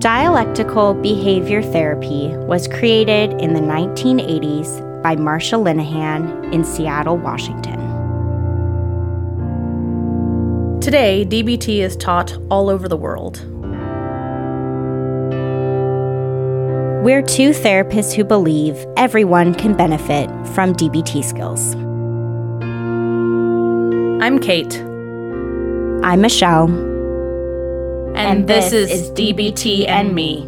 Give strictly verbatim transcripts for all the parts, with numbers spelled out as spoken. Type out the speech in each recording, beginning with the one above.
Dialectical behavior therapy was created in the nineteen eighties by Marsha Linehan in Seattle, Washington. Today, D B T is taught all over the world. We're two therapists who believe everyone can benefit from D B T skills. I'm Kate. I'm Michelle. And, and this, this is D B T and Me.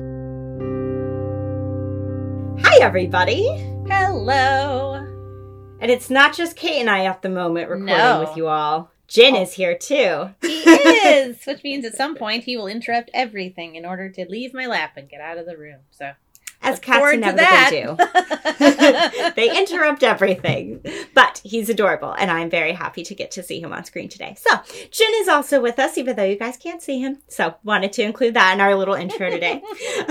Hi, everybody. Hello. And it's not just Kate and I at the moment recording no. with you all. Jen oh. is here, too. He is, which means at some point he will interrupt everything in order to leave my lap and get out of the room. So, as cats inevitably do. They interrupt everything. But he's adorable, and I'm very happy to get to see him on screen today. So, Jen is also with us, even though you guys can't see him. So, wanted to include that in our little intro today.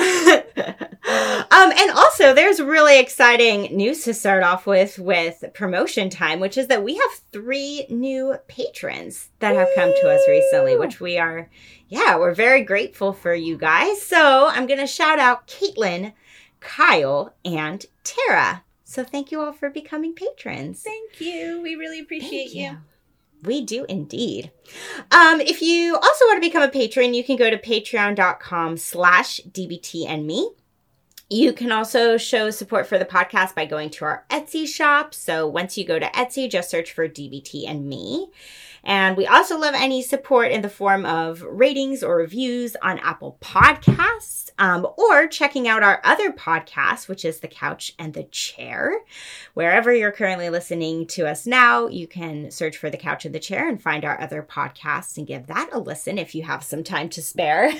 um, and also, there's really exciting news to start off with, with promotion time, which is that we have three new patrons that have come to us recently, which we are, yeah, we're very grateful for you guys. So, I'm going to shout out Caitlin, Kyle, and Tara. So thank you all for becoming patrons. Thank you. We really appreciate you. you. We do indeed. Um, if you also want to become a patron, you can go to patreon.com slash DBT and me. You can also show support for the podcast by going to our Etsy shop. So once you go to Etsy, just search for D B T and me. And we also love any support in the form of ratings or reviews on Apple Podcasts, um, or checking out our other podcast, which is The Couch and the Chair. Wherever you're currently listening to us now, you can search for The Couch and the Chair and find our other podcasts and give that a listen if you have some time to spare.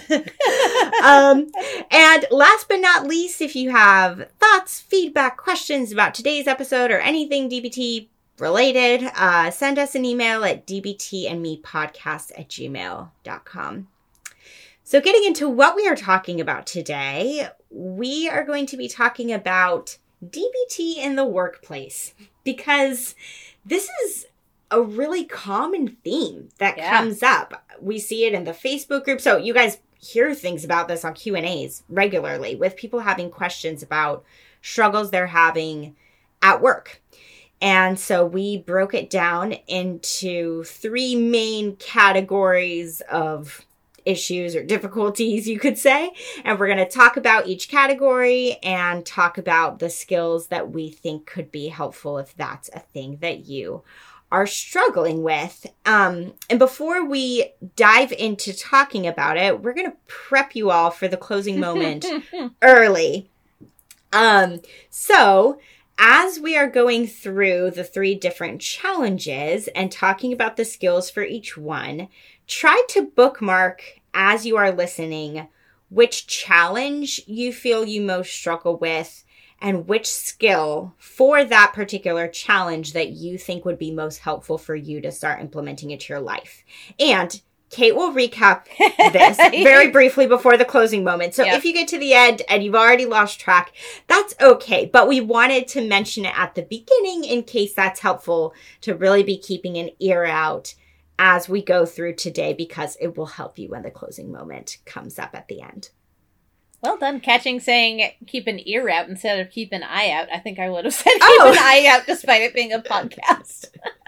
um, and last but not least, if you have thoughts, feedback, questions about today's episode or anything D B T related, uh, send us an email at dbtandmepodcast at gmail dot com. So getting into what we are talking about today, we are going to be talking about D B T in the workplace, because this is a really common theme that yeah. comes up. We see it in the Facebook group. So you guys hear things about this on Q and A's regularly with people having questions about struggles they're having at work. And so we broke it down into three main categories of issues or difficulties, you could say. And we're going to talk about each category and talk about the skills that we think could be helpful if that's a thing that you are struggling with. Um, and before we dive into talking about it, we're going to prep you all for the closing moment early. Um, so... As we are going through the three different challenges and talking about the skills for each one, try to bookmark as you are listening which challenge you feel you most struggle with and which skill for that particular challenge that you think would be most helpful for you to start implementing into your life. And Kate will recap this very briefly before the closing moment. So yep. if you get to the end and you've already lost track, that's okay. But we wanted to mention it at the beginning in case that's helpful to really be keeping an ear out as we go through today, because it will help you when the closing moment comes up at the end. Well done catching saying keep an ear out instead of keep an eye out. I think I would have said keep oh. an eye out despite it being a podcast.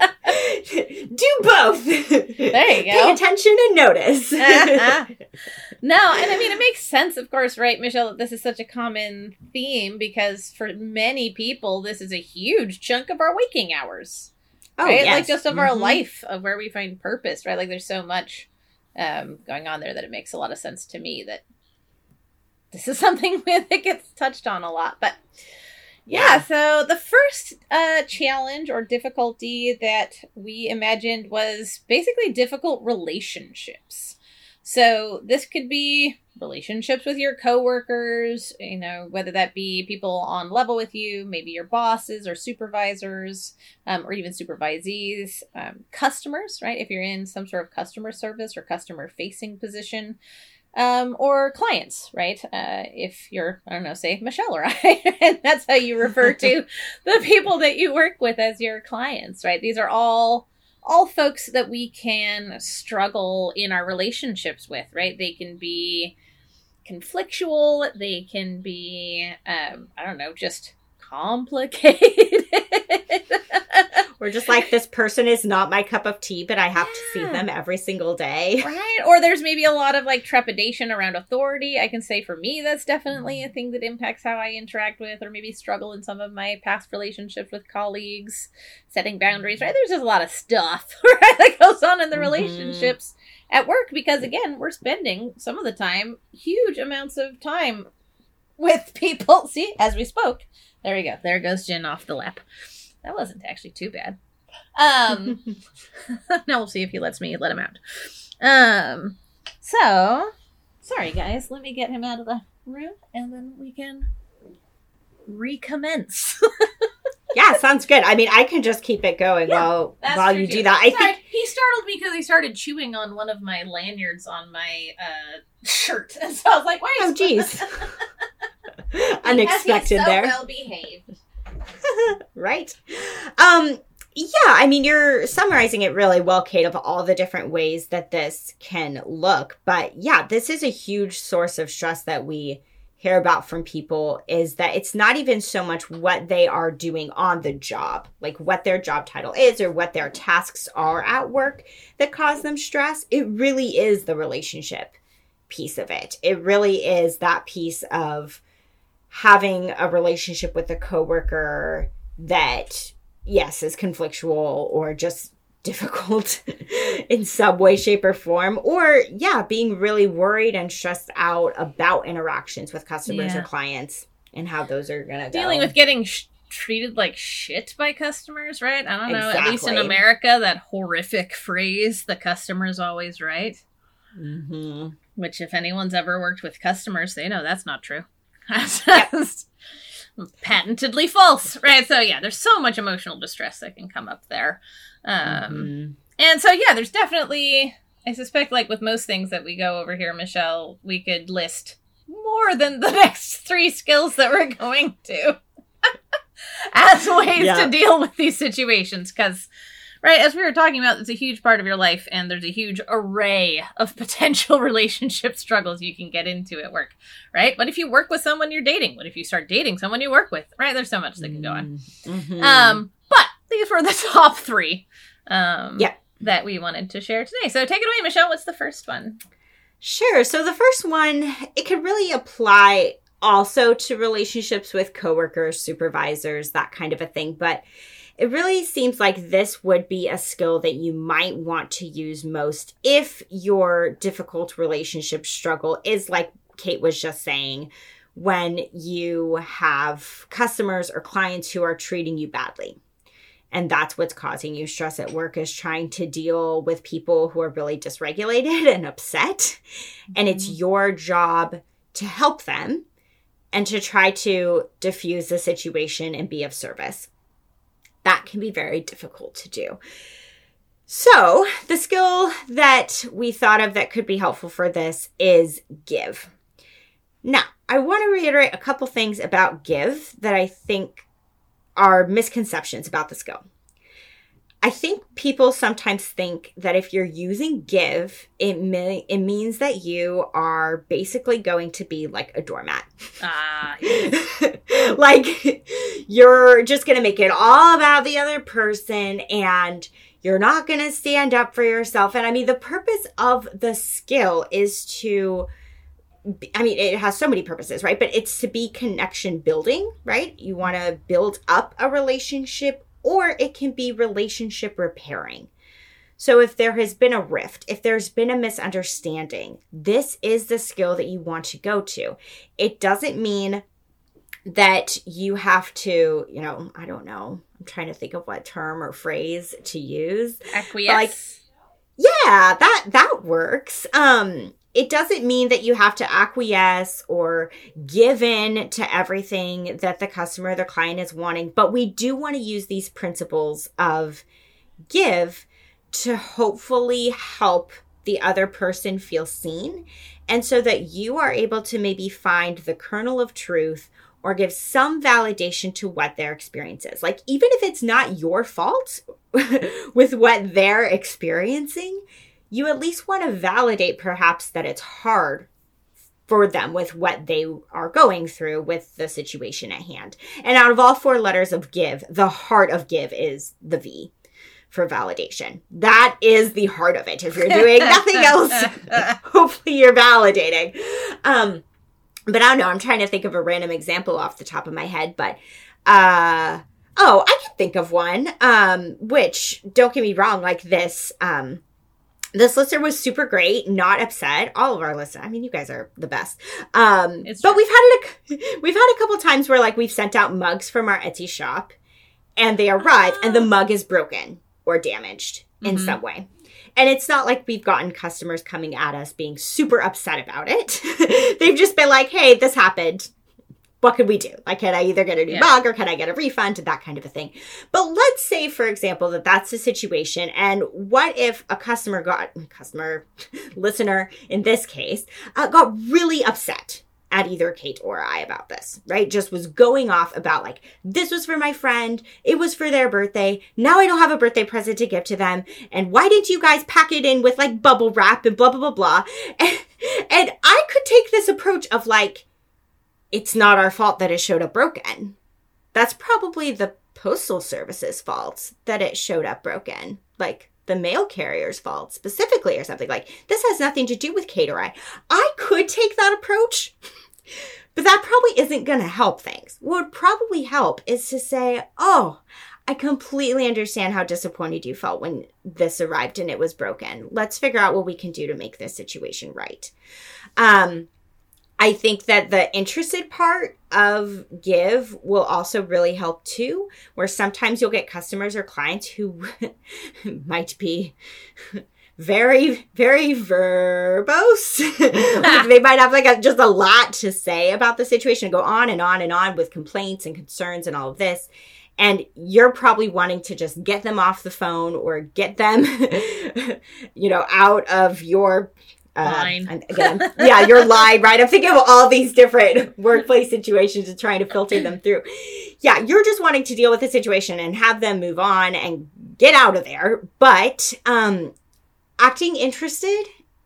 Do both. There you go. Pay attention and notice. uh-huh. No, and I mean, it makes sense, of course, right, Michelle, that this is such a common theme because for many people, this is a huge chunk of our waking hours. Oh, right? yes. Like just of mm-hmm. our life, of where we find purpose, right? Like there's so much um, going on there that it makes a lot of sense to me that this is something that gets touched on a lot. But yeah, yeah so the first uh, challenge or difficulty that we imagined was basically difficult relationships. So this could be relationships with your coworkers, you know, whether that be people on level with you, maybe your bosses or supervisors, um, or even supervisees, um, customers, right? If you're in some sort of customer service or customer facing position, um, or clients, right? Uh, if you're, I don't know, say Michelle or I, and that's how you refer to the people that you work with as your clients, right? These are all all folks that we can struggle in our relationships with, right? They can be conflictual. They can be, um, I don't know, just complicated. Or just like, this person is not my cup of tea, but I have yeah. to see them every single day. Right. Or there's maybe a lot of like trepidation around authority. I can say for me, that's definitely a thing that impacts how I interact with, or maybe struggle in some of my past relationships with colleagues, setting boundaries, right? There's just a lot of stuff, right, that goes on in the mm-hmm. relationships at work, because again, we're spending some of the time, huge amounts of time with people. See, as we spoke, there we go. There goes Jen off the lap. That wasn't actually too bad. Um, now we'll see if he lets me let him out. Um, so, sorry guys, let me get him out of the room and then we can recommence. Yeah, sounds good. I mean, I can just keep it going yeah, while while you too. do that. I sorry, think he startled me because he started chewing on one of my lanyards on my uh, shirt, and so I was like, "Why?" Oh, geez. Unexpected he's so there. Well behaved. Right. Um, yeah, I mean, you're summarizing it really well, Kate, of all the different ways that this can look. But yeah, this is a huge source of stress that we hear about from people, is that it's not even so much what they are doing on the job, like what their job title is or what their tasks are at work that cause them stress. It really is the relationship piece of it. It really is that piece of having a relationship with a coworker that, yes, is conflictual or just difficult in some way, shape, or form. Or, yeah, being really worried and stressed out about interactions with customers yeah. or clients and how those are going to go. Dealing with getting sh- treated like shit by customers, right? I don't know. Exactly. At least in America, that horrific phrase, the customer's always right. Mm-hmm. Which, if anyone's ever worked with customers, they know that's not true. That's just patentedly false, right? So yeah, there's so much emotional distress that can come up there. Um, mm-hmm. And so yeah, there's definitely, I suspect, like with most things that we go over here, Michelle, we could list more than the next three skills that we're going to as ways yeah. to deal with these situations. Because, right, as we were talking about, it's a huge part of your life, and there's a huge array of potential relationship struggles you can get into at work, right? What if you work with someone you're dating? What if you start dating someone you work with, right? There's so much that can go on. Mm-hmm. Um, but these were the top three um, yeah. that we wanted to share today. So take it away, Michelle. What's the first one? Sure. So the first one, it could really apply also to relationships with coworkers, supervisors, that kind of a thing. But it really seems like this would be a skill that you might want to use most if your difficult relationship struggle is, like Kate was just saying, when you have customers or clients who are treating you badly. And that's what's causing you stress at work, is trying to deal with people who are really dysregulated and upset. Mm-hmm. And it's your job to help them and to try to diffuse the situation and be of service. That can be very difficult to do. So the skill that we thought of that could be helpful for this is give. Now, I want to reiterate a couple things about give that I think are misconceptions about the skill. I think people sometimes think that if you're using give, it may, it means that you are basically going to be like a doormat. Ah, yes. Like you're just going to make it all about the other person and you're not going to stand up for yourself. And I mean, the purpose of the skill is to, I mean, it has so many purposes, right? But it's to be connection building, right? You want to build up a relationship, or it can be relationship repairing. So if there has been a rift, if there's been a misunderstanding, this is the skill that you want to go to. It doesn't mean that you have to, you know, I don't know. I'm trying to think of what term or phrase to use. Acquiesce. Like, yeah, that, that works. Um, It doesn't mean that you have to acquiesce or give in to everything that the customer or the client is wanting, but we do want to use these principles of give to hopefully help the other person feel seen, and so that you are able to maybe find the kernel of truth or give some validation to what their experience is. Like, even if it's not your fault with what they're experiencing, you at least want to validate perhaps that it's hard for them with what they are going through with the situation at hand. And out of all four letters of give, the heart of give is the V for validation. That is the heart of it. If you're doing nothing else, hopefully you're validating. Um, but I don't know. I'm trying to think of a random example off the top of my head, but, uh, oh, I can think of one, um, which, don't get me wrong, like this, um, this listener was super great, not upset. All of our listeners, I mean, you guys are the best. Um, It's but true. we've had it, a, we've had a couple times where like we've sent out mugs from our Etsy shop and they arrive and the mug is broken or damaged in Mhm. some way. And it's not like we've gotten customers coming at us being super upset about it. They've just been like, hey, this happened. What could we do? Like, can I either get a new Yeah. mug or can I get a refund? That kind of a thing. But let's say, for example, that that's the situation. And what if a customer got, customer, listener in this case, uh, got really upset at either Kate or I about this, right? Just was going off about like, this was for my friend. It was for their birthday. Now I don't have a birthday present to give to them. And why didn't you guys pack it in with like bubble wrap and blah, blah, blah, blah. And, and I could take this approach of like, it's not our fault that it showed up broken. That's probably the postal service's fault that it showed up broken. Like the mail carrier's fault specifically or something. Like this has nothing to do with Kate or I. I could take that approach, but that probably isn't going to help things. What would probably help is to say, oh, I completely understand how disappointed you felt when this arrived and it was broken. Let's figure out what we can do to make this situation right. Um, I think that the interested part of give will also really help too, where sometimes you'll get customers or clients who might be very, very verbose. Like they might have like a, just a lot to say about the situation and go on and on and on with complaints and concerns and all of this. And you're probably wanting to just get them off the phone or get them, you know, out of your Uh, Line. and again, yeah, you're lying, right? I'm thinking of all these different workplace situations and trying to filter them through. Yeah, you're just wanting to deal with the situation and have them move on and get out of there. But um, acting interested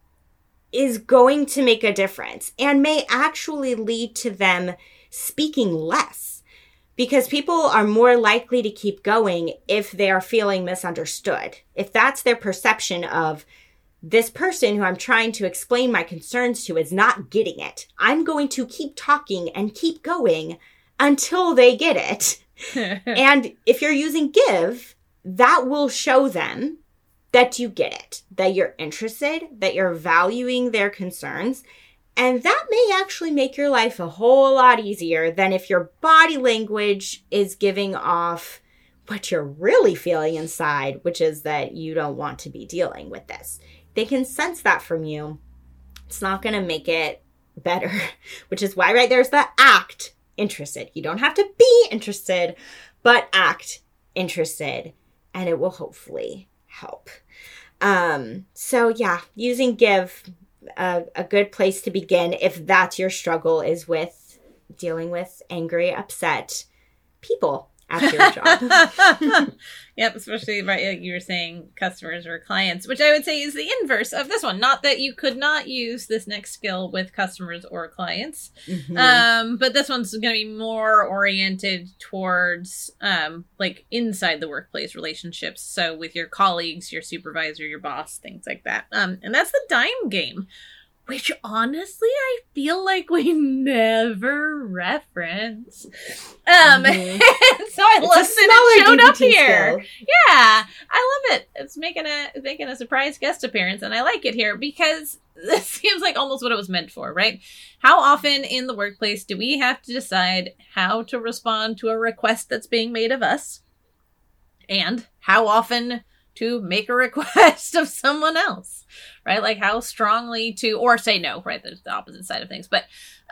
is going to make a difference and may actually lead to them speaking less because people are more likely to keep going if they are feeling misunderstood. If that's their perception of this person who I'm trying to explain my concerns to is not getting it, I'm going to keep talking and keep going until they get it. And if you're using give, that will show them that you get it, that you're interested, that you're valuing their concerns. And that may actually make your life a whole lot easier than if your body language is giving off what you're really feeling inside, which is that you don't want to be dealing with this. They can sense that from you. It's not going to make it better, which is why, right, there's the act interested. You don't have to be interested, but act interested, and it will hopefully help. Um, so yeah, using give, uh, a good place to begin if that's your struggle is with dealing with angry, upset people at your job. Yep, especially right, like you were saying, customers or clients, which I would say is the inverse of this one. Not that you could not use this next skill with customers or clients, Mhm. um, but this one's going to be more oriented towards um, like inside the workplace relationships. So with your colleagues, your supervisor, your boss, things like that. Um, and that's the dime game, which honestly I feel like we never reference. Um, Mhm. so I It's love a that it smaller showed up D B T here. skill. Yeah, I love it. It's making a it's making a surprise guest appearance, and I like it here because this seems like almost what it was meant for, right? How often in the workplace do we have to decide how to respond to a request that's being made of us? And how often to make a request of someone else, right? Like how strongly to, or say no, right? There's the opposite side of things. But,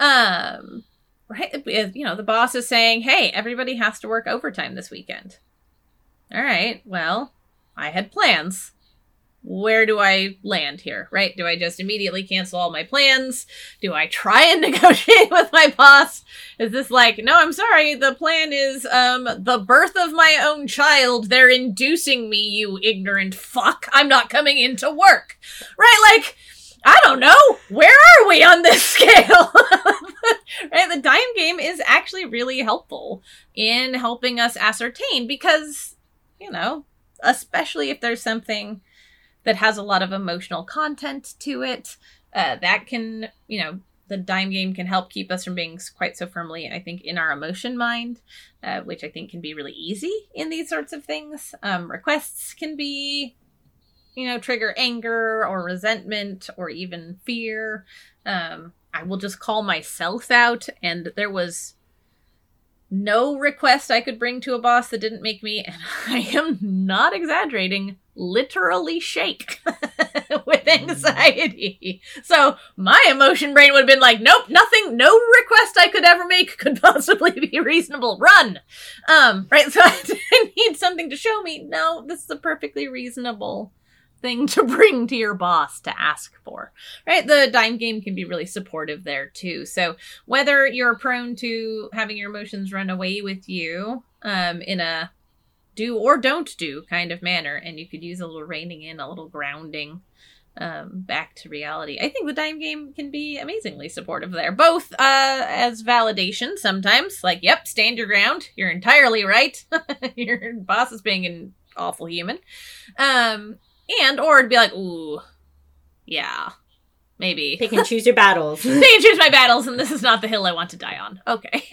um, right, you know, the boss is saying, hey, everybody has to work overtime this weekend. All right, well, I had plans. Where do I land here, right? Do I just immediately cancel all my plans? Do I try and negotiate with my boss? Is this like, no, I'm sorry, the plan is um the birth of my own child. They're inducing me, you ignorant fuck. I'm not coming into work. Right? Like, I don't know. Where are we on this scale? Right? The dime game is actually really helpful in helping us ascertain because, you know, especially if there's something that has a lot of emotional content to it, uh, that can, you know, the dime game can help keep us from being quite so firmly, I think, in our emotion mind, uh, which I think can be really easy in these sorts of things. Um, requests can be, you know, trigger anger or resentment or even fear. Um, I will just call myself out, and there was no request I could bring to a boss that didn't make me, and I am not exaggerating, literally shake with anxiety. So my emotion brain would have been like, nope, nothing, no request I could ever make could possibly be reasonable. Run! Um, right, so I need something to show me, no, this is a perfectly reasonable thing to bring to your boss to ask for, right? The dime game can be really supportive there too. So whether you're prone to having your emotions run away with you um, in a do or don't do kind of manner, and you could use a little reining in, a little grounding um, back to reality. I think the dime game can be amazingly supportive there, both uh, as validation sometimes, like, yep, stand your ground, you're entirely right, your boss is being an awful human, um, and, or it'd be like, ooh, yeah, maybe. Pick and choose your battles. Pick and choose my battles, and this is not the hill I want to die on. Okay.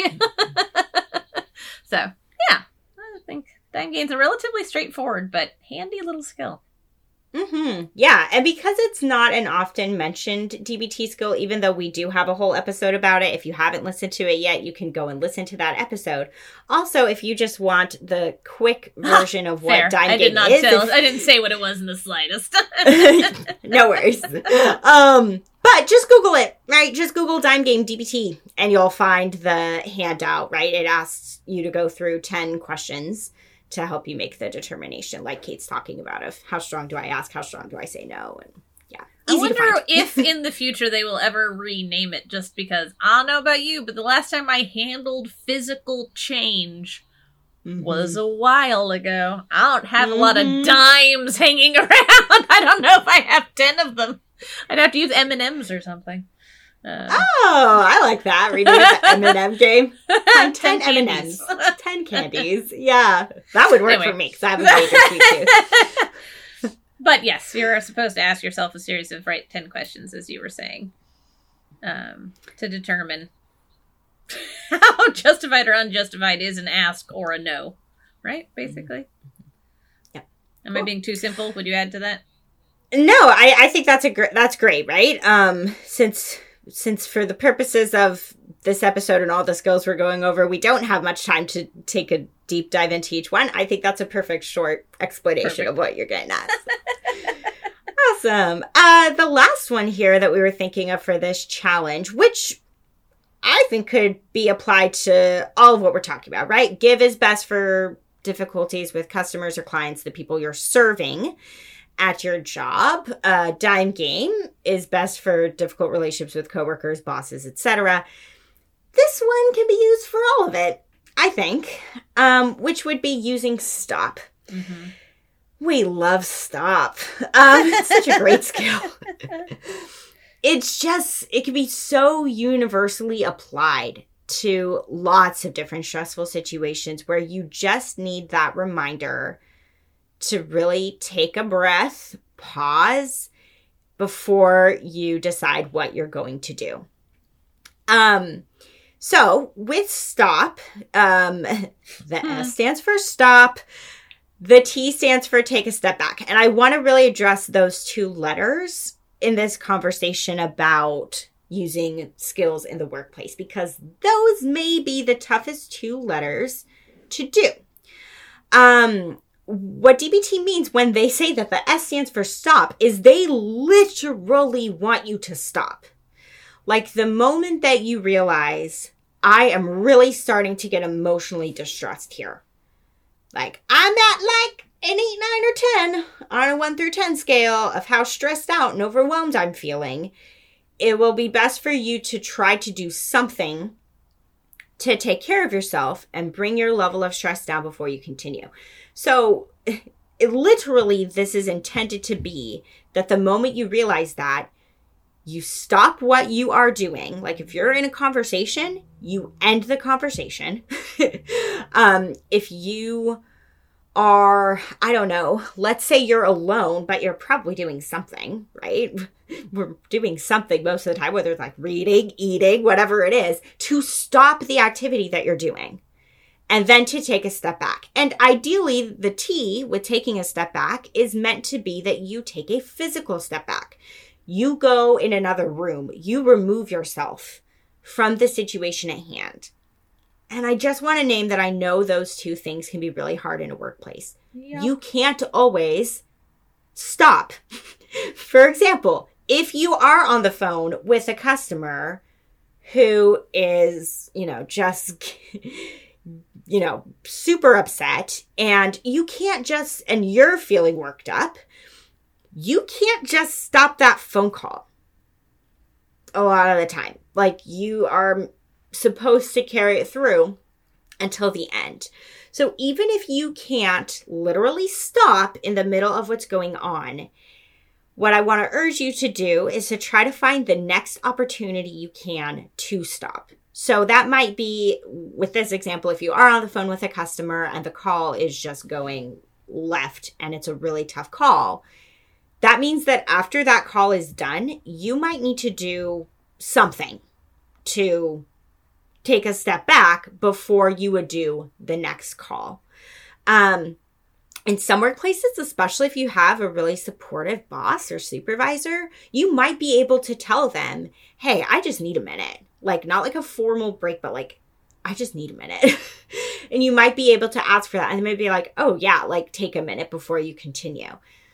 So, yeah, I think dime game's a relatively straightforward but handy little skill. Mm-hmm. Yeah, and because it's not an often mentioned D B T skill, even though we do have a whole episode about it, if you haven't listened to it yet, you can go and listen to that episode. Also, if you just want the quick version of what Fair. dime I game did not is, tell. if- I didn't say what it was in the slightest. no worries. Um, but just Google it, right? Just Google dime game D B T, and you'll find the handout, right? It asks you to go through ten questions to help you make the determination, like Kate's talking about, of how strong do I ask, how strong do I say no, and yeah. I Easy to wonder find. if in the future they will ever rename it, just because, I don't know about you, but the last time I handled physical change Mm-hmm. was a while ago. I don't have a lot of Mhm. dimes hanging around. I don't know if I have ten of them. I'd have to use M and M's or something. Uh, Oh, I like that. Rename the M and M game. Find ten, ten M and candies. M's. ten candies. Yeah. That would work Anyway. for me, because I have a baker's sweet tooth. But yes, you're supposed to ask yourself a series of right ten questions, as you were saying, um, to determine how justified or unjustified is an ask or a no, right? Basically. Yep. Am Cool. I being too simple? Would you add to that? No, I, I think that's a gr- that's great, right? Um, since since for the purposes of this episode and all the skills we're going over, we don't have much time to take a deep dive into each one. I think that's a perfect short explanation Perfect. of what you're getting at. Awesome. Uh, the last one here that we were thinking of for this challenge, which I think could be applied to all of what we're talking about, right? Give is best for difficulties with customers or clients, the people you're serving at your job. Uh, dime game is best for difficult relationships with coworkers, bosses, et cetera. This one can be used for all of it, I think, um, which would be using stop. Mm-hmm. We love stop. Um, it's such a great skill. It's just, it can be so universally applied to lots of different stressful situations where you just need that reminder to really take a breath, pause before you decide what you're going to do. Um, so with stop, um, the Hmm. S stands for stop. The T stands for take a step back. And I want to really address those two letters in this conversation about using skills in the workplace, because those may be the toughest two letters to do. Um, what D B T means when they say that the S stands for stop is they literally want you to stop. Like the moment that you realize, I am really starting to get emotionally distressed here. Like I'm at like an eight, nine, or ten on a one through ten scale of how stressed out and overwhelmed I'm feeling. It will be best for you to try to do something to take care of yourself and bring your level of stress down before you continue. So it, literally, this is intended to be that the moment you realize that, You stop what you are doing. Like if you're in a conversation, you end the conversation. um, if you are, I don't know, let's say you're alone, but you're probably doing something, right? We're doing something most of the time, whether it's like reading, eating, whatever it is, to stop the activity that you're doing and then to take a step back. And ideally, the T with taking a step back is meant to be that you take a physical step back. You go in another room. You remove yourself from the situation at hand. And I just want to name that I know those two things can be really hard in a workplace. Yep. You can't always stop. For example, if you are on the phone with a customer who is, you know, just, you know, super upset and you can't just, and you're feeling worked up, you can't just stop that phone call a lot of the time. Like you are supposed to carry it through until the end. So even if you can't literally stop in the middle of what's going on, what I want to urge you to do is to try to find the next opportunity you can to stop. So that might be, with this example, if you are on the phone with a customer and the call is just going left and it's a really tough call, that means that after that call is done, you might need to do something to take a step back before you would do the next call. Um, in some workplaces, especially if you have a really supportive boss or supervisor, you might be able to tell them, hey, I just need a minute. Like, not like a formal break, but like, I just need a minute. And you might be able to ask for that. And they may be like, oh yeah, like take a minute before you continue.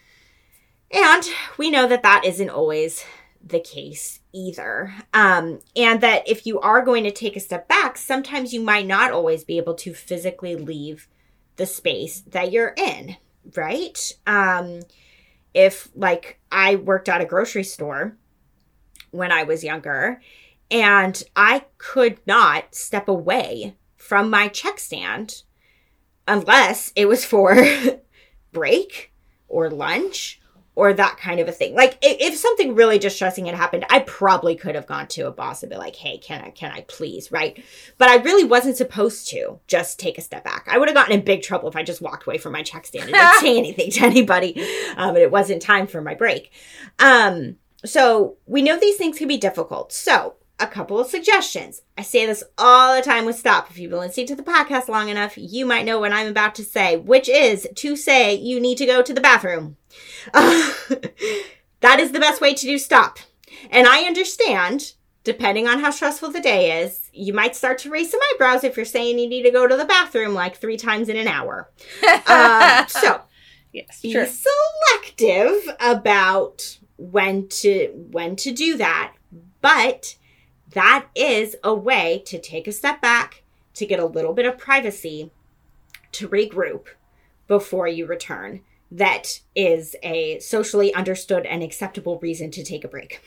And we know that that isn't always the case either. Um, and that if you are going to take a step back, sometimes you might not always be able to physically leave the space that you're in, right? Um, if like I worked at a grocery store when I was younger and I could not step away from my check stand unless it was for break or lunch or that kind of a thing. Like if something really distressing had happened, I probably could have gone to a boss and be like, hey, can I, can I please, right? But I really wasn't supposed to just take a step back. I would have gotten in big trouble if I just walked away from my check stand and didn't say anything to anybody. Um, and it wasn't time for my break. Um, so we know these things can be difficult. So a couple of suggestions. I say this all the time with Stop. If you've been listening to the podcast long enough, you might know what I'm about to say, which is to say you need to go to the bathroom. Uh, that is the best way to do Stop. And I understand, depending on how stressful the day is, you might start to raise some eyebrows if you're saying you need to go to the bathroom like three times in an hour. uh, so yes, be sure. selective about when to when to do that. But that is a way to take a step back, to get a little bit of privacy, to regroup before you return. That is a socially understood and acceptable reason to take a break.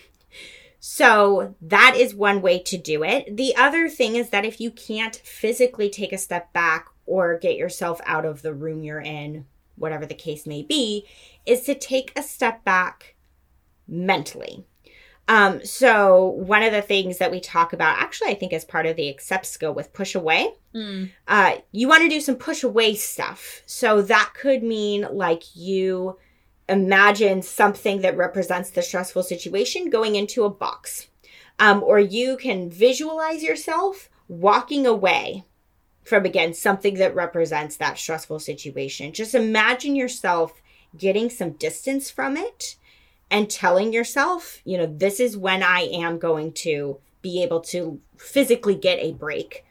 So that is one way to do it. The other thing is that if you can't physically take a step back or get yourself out of the room you're in, whatever the case may be, is to take a step back mentally. Um, so one of the things that we talk about, actually, I think as part of the Accept skill with Push Away, mm. uh, you want to do some push away stuff. So that could mean like you imagine something that represents the stressful situation going into a box. Um, or you can visualize yourself walking away from, again, something that represents that stressful situation. Just imagine yourself getting some distance from it and telling yourself, you know, this is when I am going to be able to physically get a break.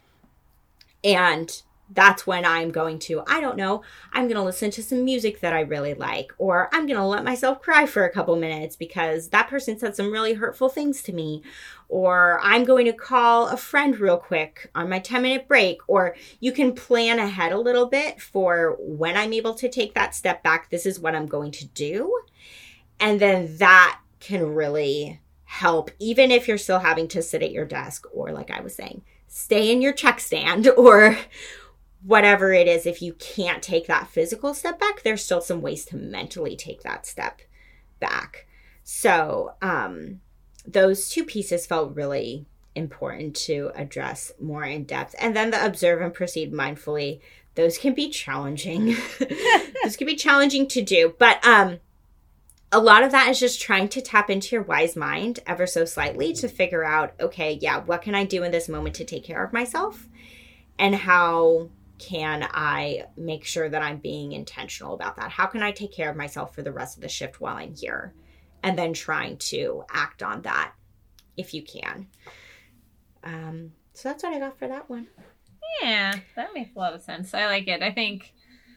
And that's when I'm going to, I don't know, I'm going to listen to some music that I really like, or I'm going to let myself cry for a couple minutes because that person said some really hurtful things to me, or I'm going to call a friend real quick on my ten minute break. Or you can plan ahead a little bit for when I'm able to take that step back. This is what I'm going to do. And then that can really help, even if you're still having to sit at your desk or, like I was saying, stay in your check stand or whatever it is. If you can't take that physical step back, there's still some ways to mentally take that step back. So um, those two pieces felt really important to address more in depth. And then the observe and proceed mindfully, those can be challenging. Those can be challenging to do. But um, a lot of that is just trying to tap into your wise mind ever so slightly to figure out, okay, yeah, what can I do in this moment to take care of myself? And how can I make sure that I'm being intentional about that? How can I take care of myself for the rest of the shift while I'm here? And then trying to act on that if you can. Um, so that's what I got for that one. Yeah, that makes a lot of sense. I like it. I think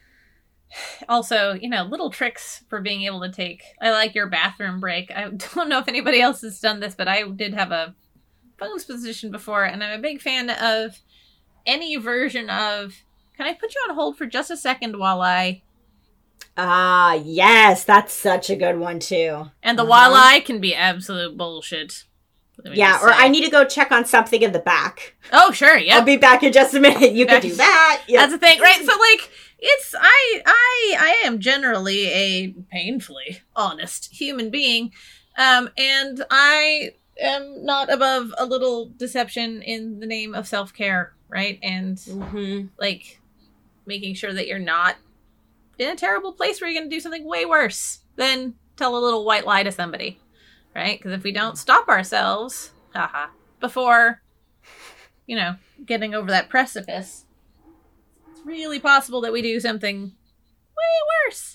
also, you know, little tricks for being able to take, I like your bathroom break. I don't know if anybody else has done this, but I did have a phone's position before, and I'm a big fan of any version of, can I put you on hold for just a second while I... Ah, yes, that's such a good one too. And the uh-huh. while I can be absolute bullshit. Yeah, or I need to go check on something in the back. Oh, sure, yeah. I'll be back in just a minute. You can do that. Yep. That's the thing, right? So, like, it's, I, I, I am generally a painfully honest human being, um, and I am not above a little deception in the name of self-care, right? And, mm-hmm. like, making sure that you're not in a terrible place where you're going to do something way worse than tell a little white lie to somebody. Right? Because if we don't stop ourselves, haha, before, you know, getting over that precipice, it's really possible that we do something way worse.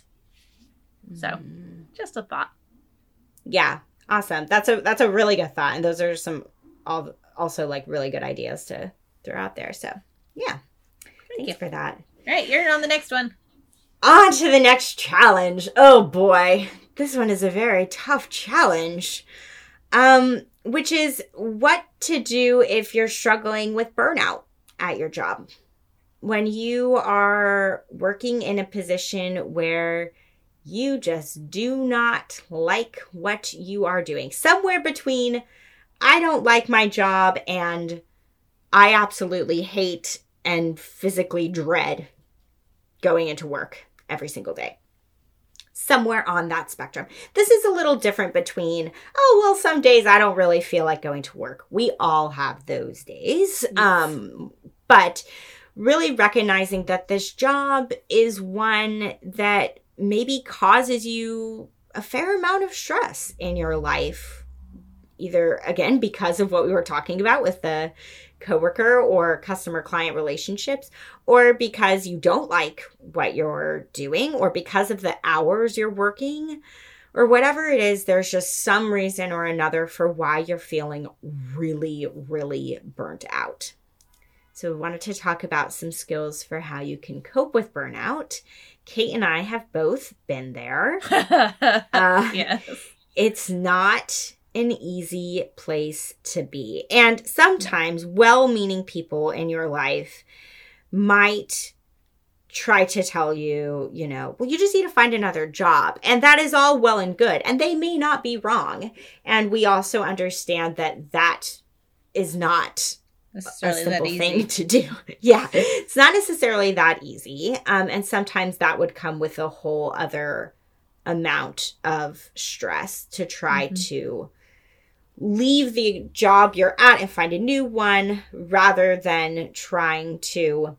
So, just a thought. Yeah, awesome. That's a that's a really good thought, and those are some all also like really good ideas to throw out there. So, yeah, Thank thanks you for that. All right, you're on the next one. On to the next challenge. Oh boy. This one is a very tough challenge, um, which is what to do if you're struggling with burnout at your job. When you are working in a position where you just do not like what you are doing. Somewhere between, I don't like my job and I absolutely hate and physically dread going into work every single day. Somewhere on that spectrum. This is a little different between, oh, well, some days I don't really feel like going to work. We all have those days. Yes. Um, but really recognizing that this job is one that maybe causes you a fair amount of stress in your life. Either, again, because of what we were talking about with the coworker or customer-client relationships, or because you don't like what you're doing, or because of the hours you're working, or whatever it is, there's just some reason or another for why you're feeling really, really burnt out. So we wanted to talk about some skills for how you can cope with burnout. Kate and I have both been there. uh, yes. It's not an easy place to be. And sometimes well-meaning people in your life might try to tell you, you know, well, you just need to find another job. And that is all well and good. And they may not be wrong. And we also understand that that is not a simple thing to do. Yeah, it's not necessarily that easy. Um, and sometimes that would come with a whole other amount of stress to try mm-hmm. to leave the job you're at and find a new one rather than trying to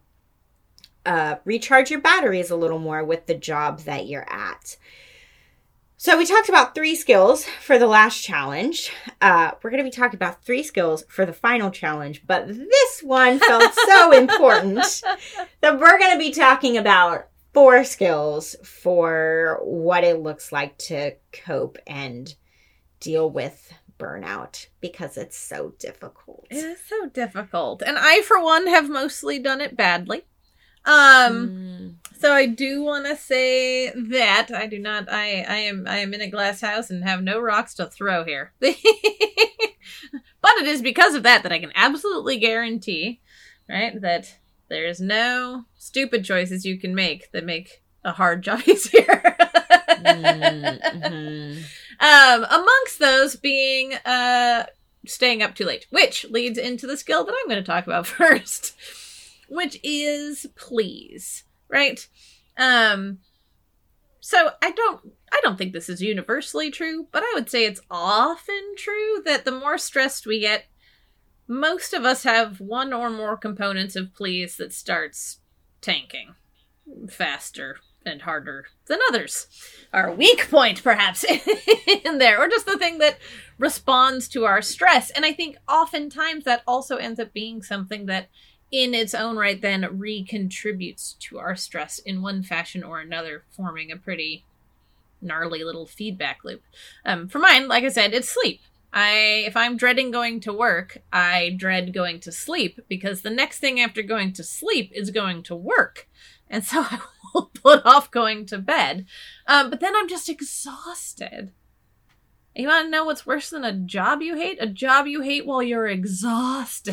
uh, recharge your batteries a little more with the job that you're at. So we talked about three skills for the last challenge. Uh, we're going to be talking about three skills for the final challenge, but this one felt so important that we're going to be talking about four skills for what it looks like to cope and deal with burnout, because it's so difficult. It is so difficult. And I, for one, have mostly done it badly. Um, mm. So I do want to say that I do not, I, I am, I am in a glass house and have no rocks to throw here. But it is because of that that I can absolutely guarantee, right, that there is no stupid choices you can make that make a hard job easier. mm-hmm. Um, amongst those being uh, staying up too late, which leads into the skill that I'm going to talk about first, which is please, right? Um, So I don't I don't think this is universally true, but I would say it's often true that the more stressed we get, most of us have one or more components of please that starts tanking faster and harder than others. Our weak point, perhaps, in there, or just the thing that responds to our stress. And I think oftentimes that also ends up being something that in its own right then recontributes to our stress in one fashion or another, forming a pretty gnarly little feedback loop. Um, for mine, like I said, it's sleep. I, if I'm dreading going to work, I dread going to sleep because the next thing after going to sleep is going to work. And so I will put off going to bed. Um, but then I'm just exhausted. You want to know what's worse than a job you hate? A job you hate while you're exhausted.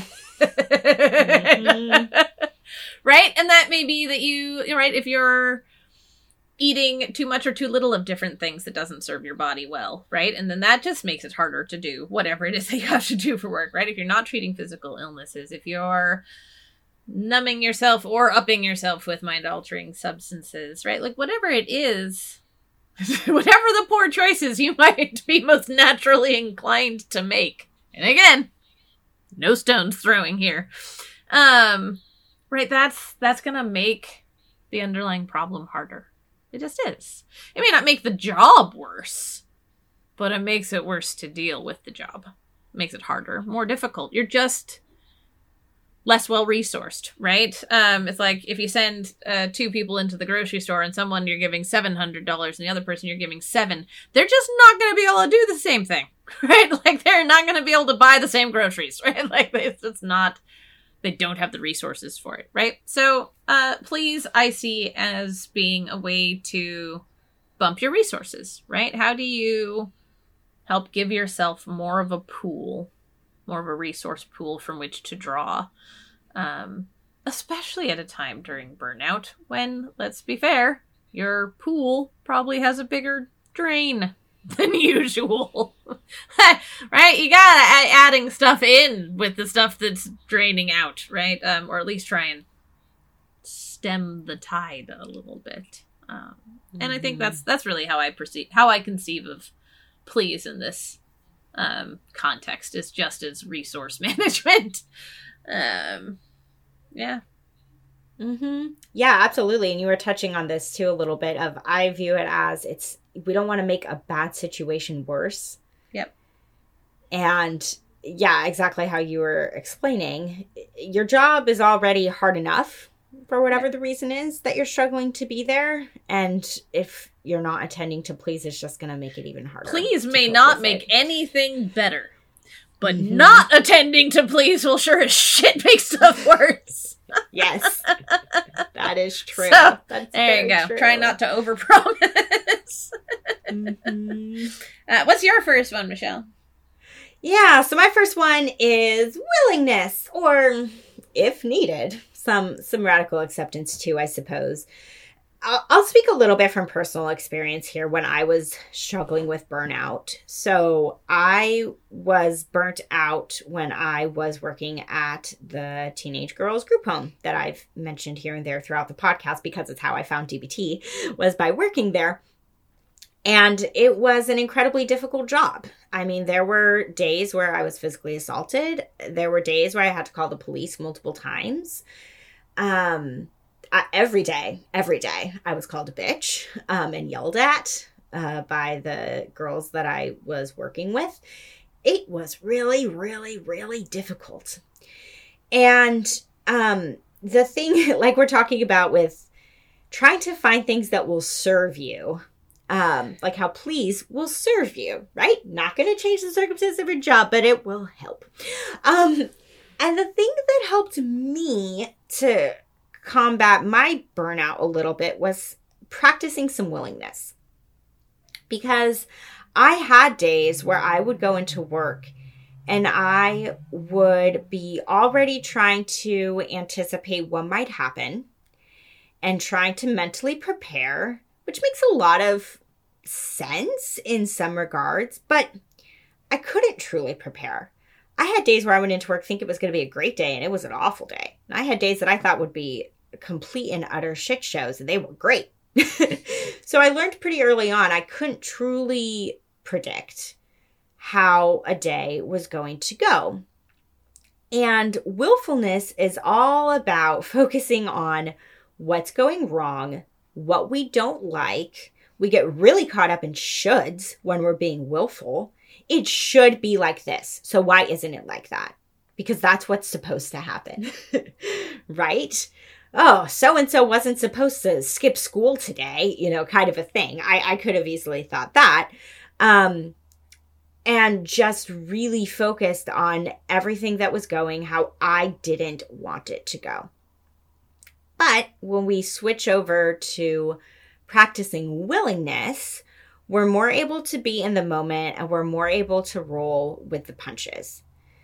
Mm-hmm. Right? And that may be that you, right, if you're eating too much or too little of different things that doesn't serve your body well, right? And then that just makes it harder to do whatever it is that you have to do for work, right? If you're not treating physical illnesses, if you're numbing yourself or upping yourself with mind-altering substances, right? Like, whatever it is, whatever the poor choices you might be most naturally inclined to make. And again, no stones throwing here. Um, right, that's that's gonna make the underlying problem harder. It just is. It may not make the job worse, but it makes it worse to deal with the job. It makes it harder, more difficult. You're just less well-resourced, right? Um, it's like if you send uh, two people into the grocery store and someone you're giving seven hundred dollars and the other person you're giving seven, they're just not going to be able to do the same thing, right? Like, they're not going to be able to buy the same groceries, right? Like, it's, it's not, they don't have the resources for it, right? So, uh, please, I see as being a way to bump your resources, right? How do you help give yourself more of a pool, more of a resource pool from which to draw, um, especially at a time during burnout when, let's be fair, your pool probably has a bigger drain than usual. Right? You gotta add adding stuff in with the stuff that's draining out, right? Um, or at least try and stem the tide a little bit. Um, mm-hmm. And I think that's that's really how I perceive, how I conceive of please in this um, context, is just as resource management. um, yeah. Mm-hmm. Yeah, absolutely. And you were touching on this too a little bit of, I view it as it's, we don't want to make a bad situation worse. Yep. And yeah, exactly how you were explaining. Your job is already hard enough for whatever yep. the reason is that you're struggling to be there. And if you're not attending to please, it's just going to make it even harder. Please may not make it. anything better, but mm-hmm. not attending to please will sure as shit make stuff worse. Yes, that is true. So, That's there you go. True. Try not to overpromise. mm-hmm. uh, what's your first one, Michelle? Yeah, so my first one is willingness, or if needed, some some radical acceptance too, I suppose. I'll, I'll speak a little bit from personal experience here when I was struggling with burnout. So I was burnt out when I was working at the teenage girls group home that I've mentioned here and there throughout the podcast, because it's how I found D B T, was by working there. And it was an incredibly difficult job. I mean, there were days where I was physically assaulted. There were days where I had to call the police multiple times. Um... I, every day, every day, I was called a bitch um, and yelled at uh, by the girls that I was working with. It was really, really, really difficult. And um, the thing, like we're talking about with trying to find things that will serve you, um, like how please will serve you, right? Not going to change the circumstances of your job, but it will help. Um, and the thing that helped me to combat my burnout a little bit was practicing some willingness, because I had days where I would go into work and I would be already trying to anticipate what might happen and trying to mentally prepare, which makes a lot of sense in some regards, but I couldn't truly prepare. I had days where I went into work thinking it was going to be a great day, and it was an awful day. And I had days that I thought would be complete and utter shit shows, and they were great. So I learned pretty early on I couldn't truly predict how a day was going to go. And willfulness is all about focusing on what's going wrong, what we don't like. We get really caught up in shoulds when we're being willful. It should be like this. So why isn't it like that? Because that's what's supposed to happen, right? Oh, so-and-so wasn't supposed to skip school today, you know, kind of a thing. I, I could have easily thought that. Um, and just really focused on everything that was going how I didn't want it to go. But when we switch over to practicing willingness, we're more able to be in the moment and we're more able to roll with the punches.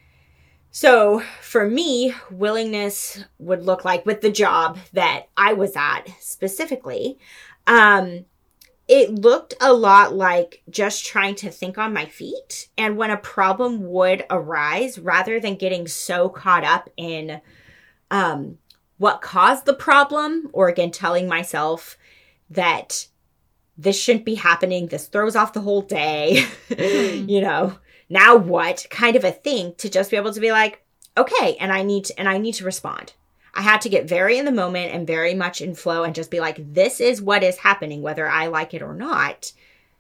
So for me, willingness would look like with the job that I was at specifically, um, it looked a lot like just trying to think on my feet. And when a problem would arise, rather than getting so caught up in um, what caused the problem, or again, telling myself that this shouldn't be happening, this throws off the whole day, you know, now what kind of a thing, to just be able to be like, okay, and I need to, and I need to respond. I had to get very in the moment and very much in flow and just be like, this is what is happening, whether I like it or not.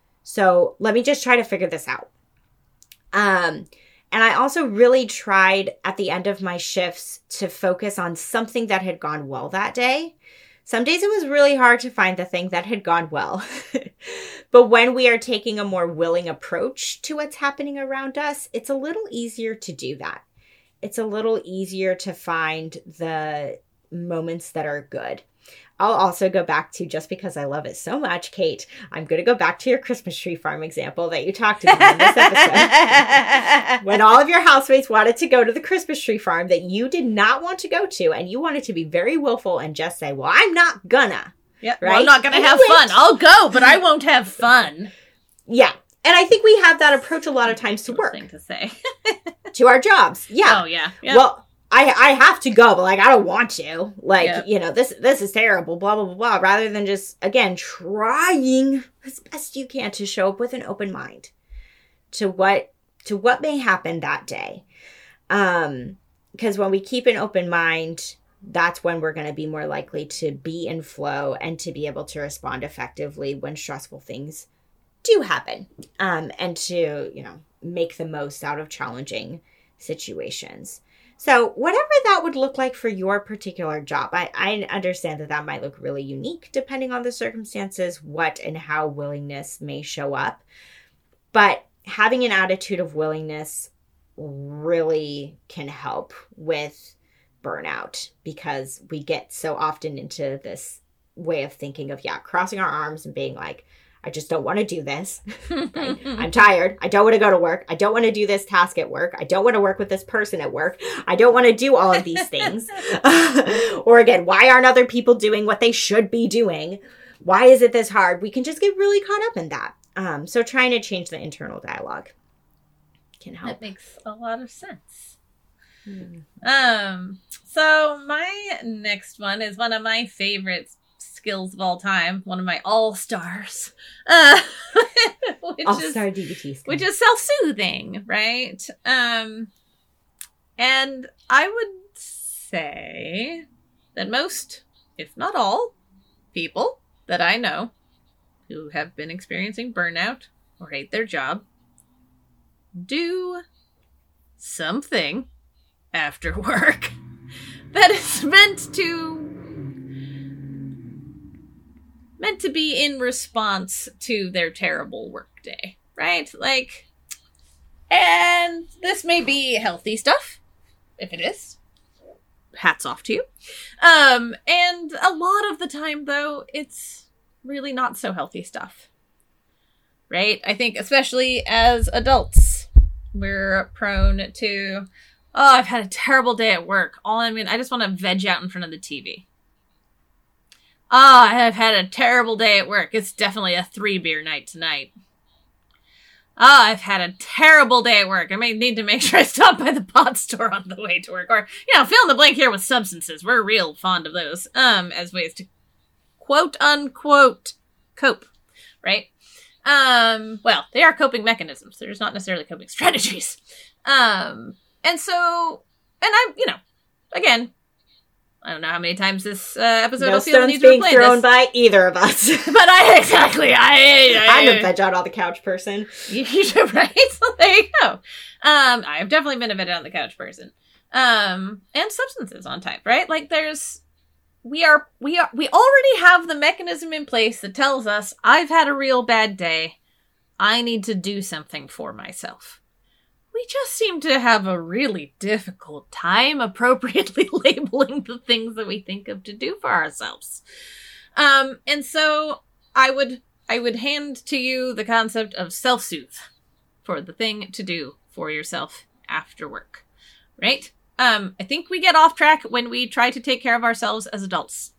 So let me just try to figure this out. Um, and I also really tried at the end of my shifts to focus on something that had gone well that day. Some days it was really hard to find the thing that had gone well. But when we are taking a more willing approach to what's happening around us, it's a little easier to do that. It's a little easier to find the moments that are good. I'll also go back to, just because I love it so much, Kate, I'm going to go back to your Christmas tree farm example that you talked about in this episode. When all of your housemates wanted to go to the Christmas tree farm that you did not want to go to, and you wanted to be very willful and just say, well, I'm not gonna. Yeah, right? Well, I'm not going to and have fun. I'll go, but I won't have fun. Yeah. And I think we have that approach a lot of times to work. Thing to say. To our jobs. Yeah. Oh, yeah. Yep. Well, I I have to go, but like, I don't want to. Like, Yep. you know, this this is terrible, blah, blah, blah, blah. Rather than just, again, trying as best you can to show up with an open mind to what to what may happen that day. Um, because when we keep an open mind, that's when we're going to be more likely to be in flow and to be able to respond effectively when stressful things do happen. Um, and to, you know, make the most out of challenging situations. So whatever that would look like for your particular job, I, I understand that that might look really unique depending on the circumstances, what and how willingness may show up. But having an attitude of willingness really can help with burnout, because we get so often into this way of thinking of, yeah, crossing our arms and being like, I just don't want to do this. Right? I'm tired. I don't want to go to work. I don't want to do this task at work. I don't want to work with this person at work. I don't want to do all of these things. Or again, why aren't other people doing what they should be doing? Why is it this hard? We can just get really caught up in that. Um, so trying to change the internal dialogue can help. That makes a lot of sense. Hmm. Um, so my next one is one of my favorites. Skills of all time, one of my all-stars, uh, which all-star is, D B T skills. Which is self-soothing, right? Um, and I would say that most, if not all, people that I know who have been experiencing burnout or hate their job do something after work that is meant to meant to be in response to their terrible workday, right? Like, and this may be healthy stuff, if it is. Hats off to you. Um, and a lot of the time, though, it's really not so healthy stuff, right? I think especially as adults, we're prone to, oh, I've had a terrible day at work. All I mean, I just want to veg out in front of the T V. Ah, oh, I've had a terrible day at work. It's definitely a three beer night tonight. Ah, oh, I've had a terrible day at work. I may need to make sure I stop by the pot store on the way to work. Or, you know, fill in the blank here with substances. We're real fond of those, um, as ways to quote unquote cope, right? Um, well, they are coping mechanisms. They're just not necessarily coping strategies. Um, and so, and I'm, you know, again, I don't know how many times this uh, episode no will feel the stones need to being replay thrown this. by either of us. But I, exactly, I, I I'm a veg out on the couch person. You should, right? So there you go. Um, I've definitely been a veg on the couch person. Um, and substances on type, right? Like there's, we are, we are, we already have the mechanism in place that tells us I've had a real bad day. I need to do something for myself. We just seem to have a really difficult time appropriately labeling the things that we think of to do for ourselves. Um, and so I would, I would hand to you the concept of self-soothe for the thing to do for yourself after work, right? Um, I think we get off track when we try to take care of ourselves as adults.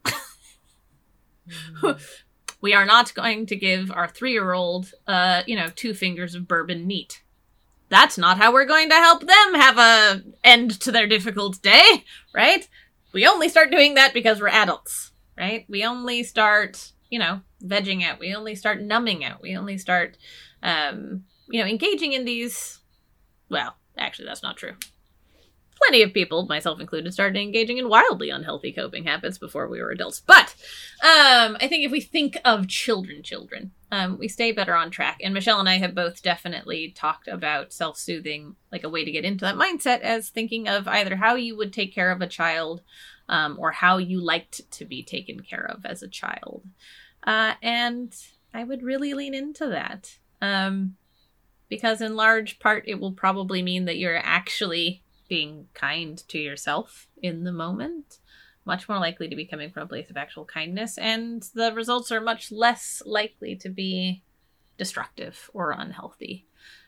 Mm. We are not going to give our three-year-old, uh, you know, two fingers of bourbon neat. That's not how we're going to help them have a end to their difficult day, right? We only start doing that because we're adults, right? We only start, you know, vegging out. We only start numbing out. We only start, um, you know, engaging in these, well, actually, that's not true. Plenty of people, myself included, started engaging in wildly unhealthy coping habits before we were adults. But um, I think if we think of children, children, um, we stay better on track. And Michelle and I have both definitely talked about self-soothing, like a way to get into that mindset, as thinking of either how you would take care of a child um, or how you liked to be taken care of as a child. Uh, and I would really lean into that. Um, because in large part, it will probably mean that you're actually being kind to yourself in the moment, much more likely to be coming from a place of actual kindness, and the results are much less likely to be destructive or unhealthy.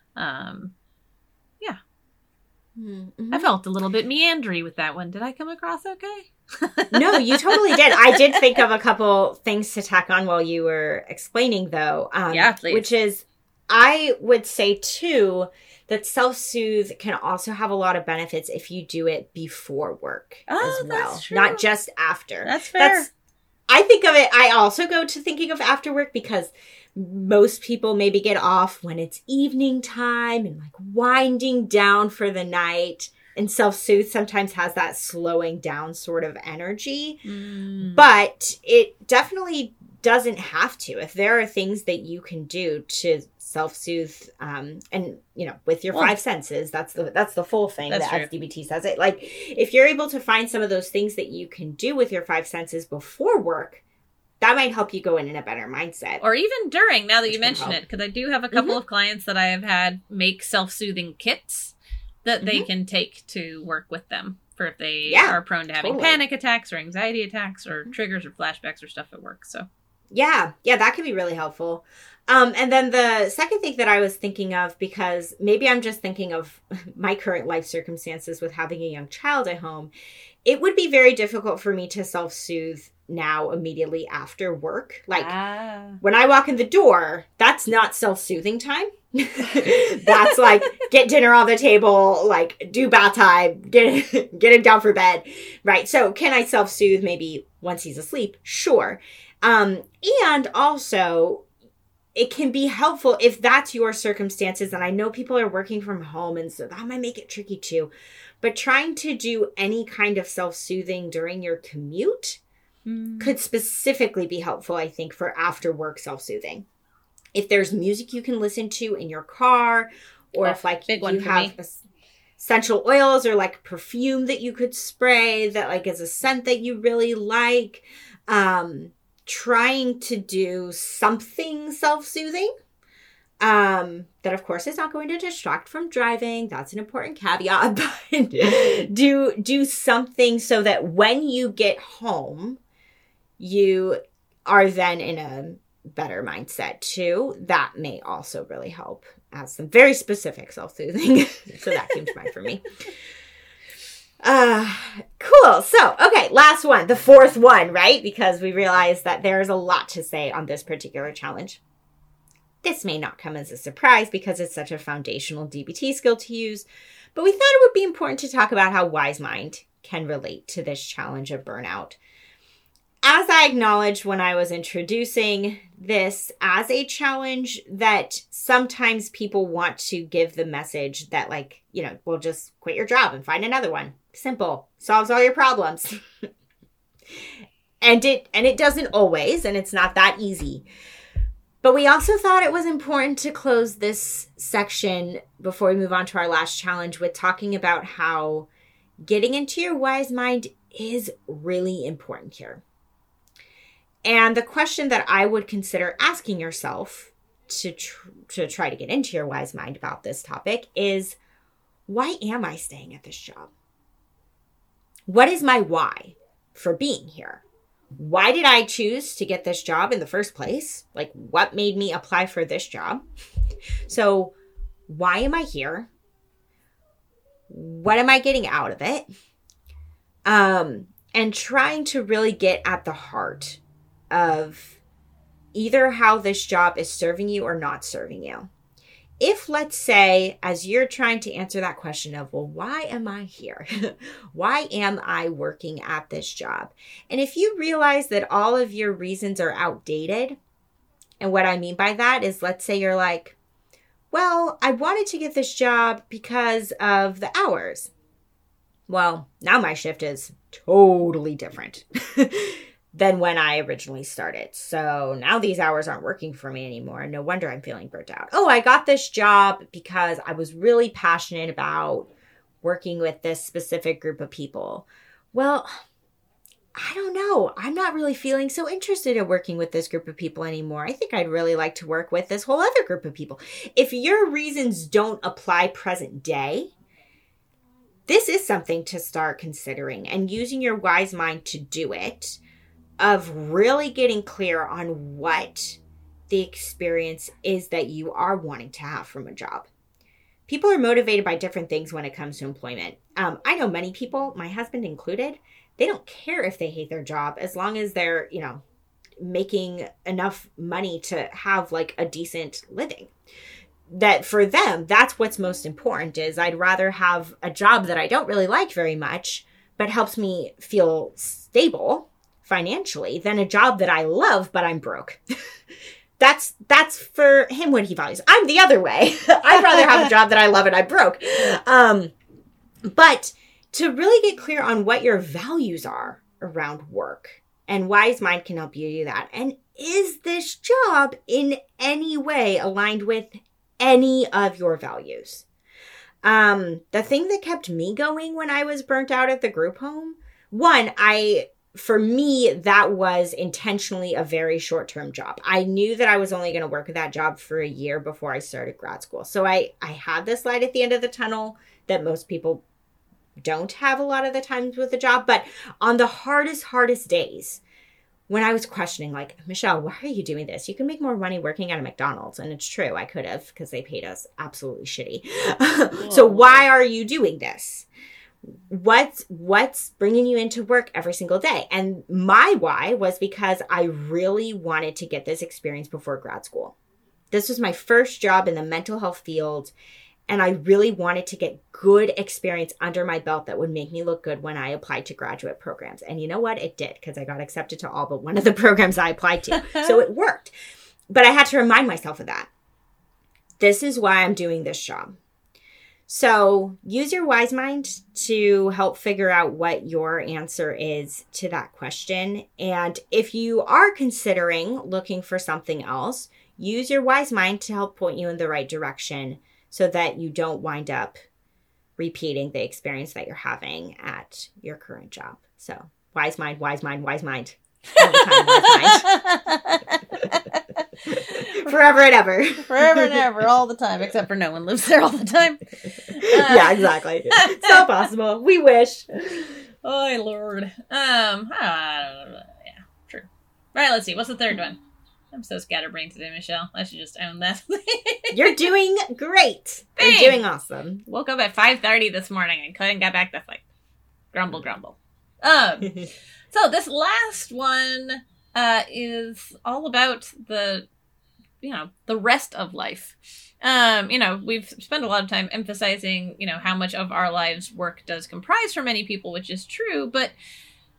Um, yeah. Mm-hmm. I felt a little bit meandery with that one. Did I come across okay? No, you totally did. I did think of a couple things to tack on while you were explaining, though. Um, yeah, please. Which is, I would say, too, that self-soothe can also have a lot of benefits if you do it before work oh, as well. That's true. Not just after. That's fair. That's, I think of it, I also go to thinking of after work because most people maybe get off when it's evening time and like winding down for the night. And self-soothe sometimes has that slowing down sort of energy. Mm. But it definitely doesn't have to. If there are things that you can do to self-soothe, um, and you know, with your well, five senses, that's the that's the full thing that S D B T says it. Like, if you're able to find some of those things that you can do with your five senses before work, that might help you go in in a better mindset. Or even during, now that you mention it, because I do have a couple mm-hmm. of clients that I have had make self-soothing kits that mm-hmm. they can take to work with them for if they yeah, are prone to having totally. panic attacks or anxiety attacks or triggers or flashbacks or stuff at work. So yeah, yeah, that could be really helpful. Um, and then the second thing that I was thinking of, because maybe I'm just thinking of my current life circumstances with having a young child at home, it would be very difficult for me to self-soothe now immediately after work. Like ah. when I walk in the door, that's not self-soothing time. That's like get dinner on the table, like do bath time, get get him down for bed, right? So can I self-soothe maybe once he's asleep? Sure. Um, and also it can be helpful if that's your circumstances. And I know people are working from home, and so that might make it tricky too. But trying to do any kind of self-soothing during your commute mm. could specifically be helpful, I think, for after work self-soothing. If there's music you can listen to in your car, or oh, if like you have a, essential oils or like perfume that you could spray that like is a scent that you really like, um, trying to do something self-soothing. Um, that of course is not going to distract from driving. That's an important caveat, but do, do something so that when you get home, you are then in a better mindset too. That may also really help as some very specific self-soothing. So that came to mind for me. Uh, cool. So, okay, last one, the fourth one, right? Because we realized that there's a lot to say on this particular challenge. This may not come as a surprise because it's such a foundational D B T skill to use, but we thought it would be important to talk about how Wise Mind can relate to this challenge of burnout. as I acknowledged when I was introducing this as a challenge, that sometimes people want to give the message that, like, you know, well, just quit your job and find another one. Simple. Solves all your problems. and it and it doesn't always, and it's not that easy. But we also thought it was important to close this section before we move on to our last challenge with talking about how getting into your wise mind is really important here. And the question that I would consider asking yourself to tr- to try to get into your wise mind about this topic is, why am I staying at this job? What is my why for being here? Why did I choose to get this job in the first place? Like, what made me apply for this job? So, why am I here? What am I getting out of it? Um, and trying to really get at the heart of either how this job is serving you or not serving you. If, let's say, as you're trying to answer that question of, well, why am I here? Why am I working at this job? And if you realize that all of your reasons are outdated, and what I mean by that is, let's say you're like, well, I wanted to get this job because of the hours. Well, now my shift is totally different than when I originally started. So now these hours aren't working for me anymore. No wonder I'm feeling burnt out. Oh, I got this job because I was really passionate about working with this specific group of people. Well, I don't know. I'm not really feeling so interested in working with this group of people anymore. I think I'd really like to work with this whole other group of people. If your reasons don't apply present day, this is something to start considering and using your wise mind to do it, of really getting clear on what the experience is that you are wanting to have from a job. People are motivated by different things when it comes to employment. Um, I know many people, my husband included, they don't care if they hate their job as long as they're, you know, making enough money to have like a decent living. That for them, that's what's most important. Is I'd rather have a job that I don't really like very much, but helps me feel stable financially, than a job that I love, but I'm broke. that's that's for him what he values. I'm the other way. I'd rather have a job that I love and I'm broke. Um, but to really get clear on what your values are around work, and Wise Mind can help you do that. And is this job in any way aligned with any of your values? Um, the thing that kept me going when I was burnt out at the group home, one, I... For me, that was intentionally a very short-term job. I knew that I was only going to work at that job for a year before I started grad school. So I, I had this light at the end of the tunnel that most people don't have a lot of the times with the job. But on the hardest, hardest days, when I was questioning, like, Michelle, why are you doing this? You can make more money working at a McDonald's. And it's true. I could have, because they paid us absolutely shitty. So why are you doing this? What's what's bringing you into work every single day? And my why was because I really wanted to get this experience before grad school. This was my first job in the mental health field, and I really wanted to get good experience under my belt that would make me look good when I applied to graduate programs. And you know what? It did, because I got accepted to all but one of the programs I applied to. So it worked. But I had to remind myself of that. This is why I'm doing this job. So use your wise mind to help figure out what your answer is to that question. And if you are considering looking for something else, use your wise mind to help point you in the right direction so that you don't wind up repeating the experience that you're having at your current job. So wise mind, wise mind, wise mind. All the time, wise mind. Forever and ever. Forever and ever, all the time, except for no one lives there all the time. Uh, yeah, exactly. It's not possible. We wish. Oh, Lord. Um, I don't know. Yeah, true. All right, let's see. What's the third one? I'm so scatterbrained today, Michelle. I should just own that. You're doing great. Thanks. You're doing awesome. Woke up at five thirty this morning and couldn't get back to sleep. Grumble, grumble. Um, so this last one uh, is all about the, you know, the rest of life. Um, you know, we've spent a lot of time emphasizing, you know, how much of our lives work does comprise for many people, which is true, but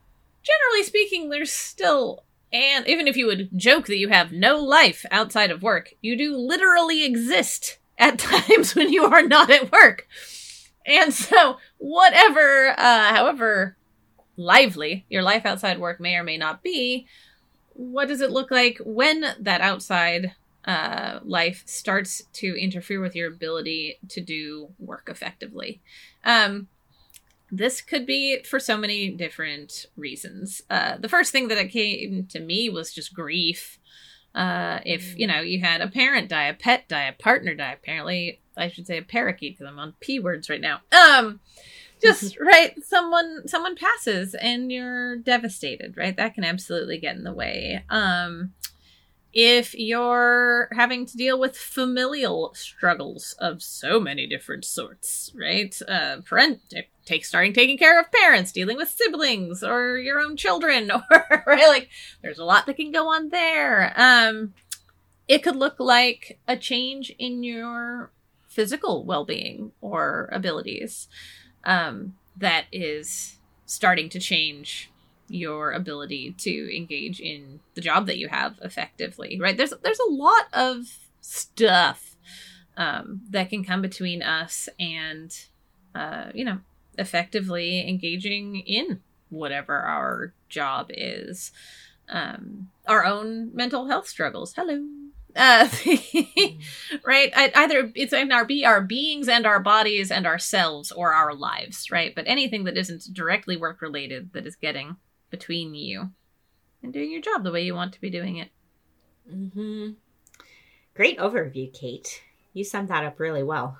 generally speaking, there's still, and even if you would joke that you have no life outside of work, you do literally exist at times when you are not at work. And so whatever, uh, however lively your life outside work may or may not be, what does it look like when that outside uh, life starts to interfere with your ability to do work effectively? Um, this could be for so many different reasons. Uh, the first thing that came to me was just grief. Uh, if, you know, you had a parent die, a pet die, a partner die, apparently, I should say a parakeet because I'm on P words right now. Um, just, right, someone, someone passes and you're devastated, right? That can absolutely get in the way. Um, if you're having to deal with familial struggles of so many different sorts, right? Uh, parent, take, starting taking care of parents, dealing with siblings or your own children, or, right? Like, there's a lot that can go on there. Um, it could look like a change in your physical well-being or abilities, um, that is starting to change your ability to engage in the job that you have effectively, right? There's there's a lot of stuff um, that can come between us and, uh, you know, effectively engaging in whatever our job is. Um, our own mental health struggles. Hello. Uh, right? I, either it's in our be our beings and our bodies and ourselves or our lives, right? But anything that isn't directly work related that is getting between you and doing your job the way you want to be doing it. Mm-hmm. Great overview, Kate. You summed that up really well.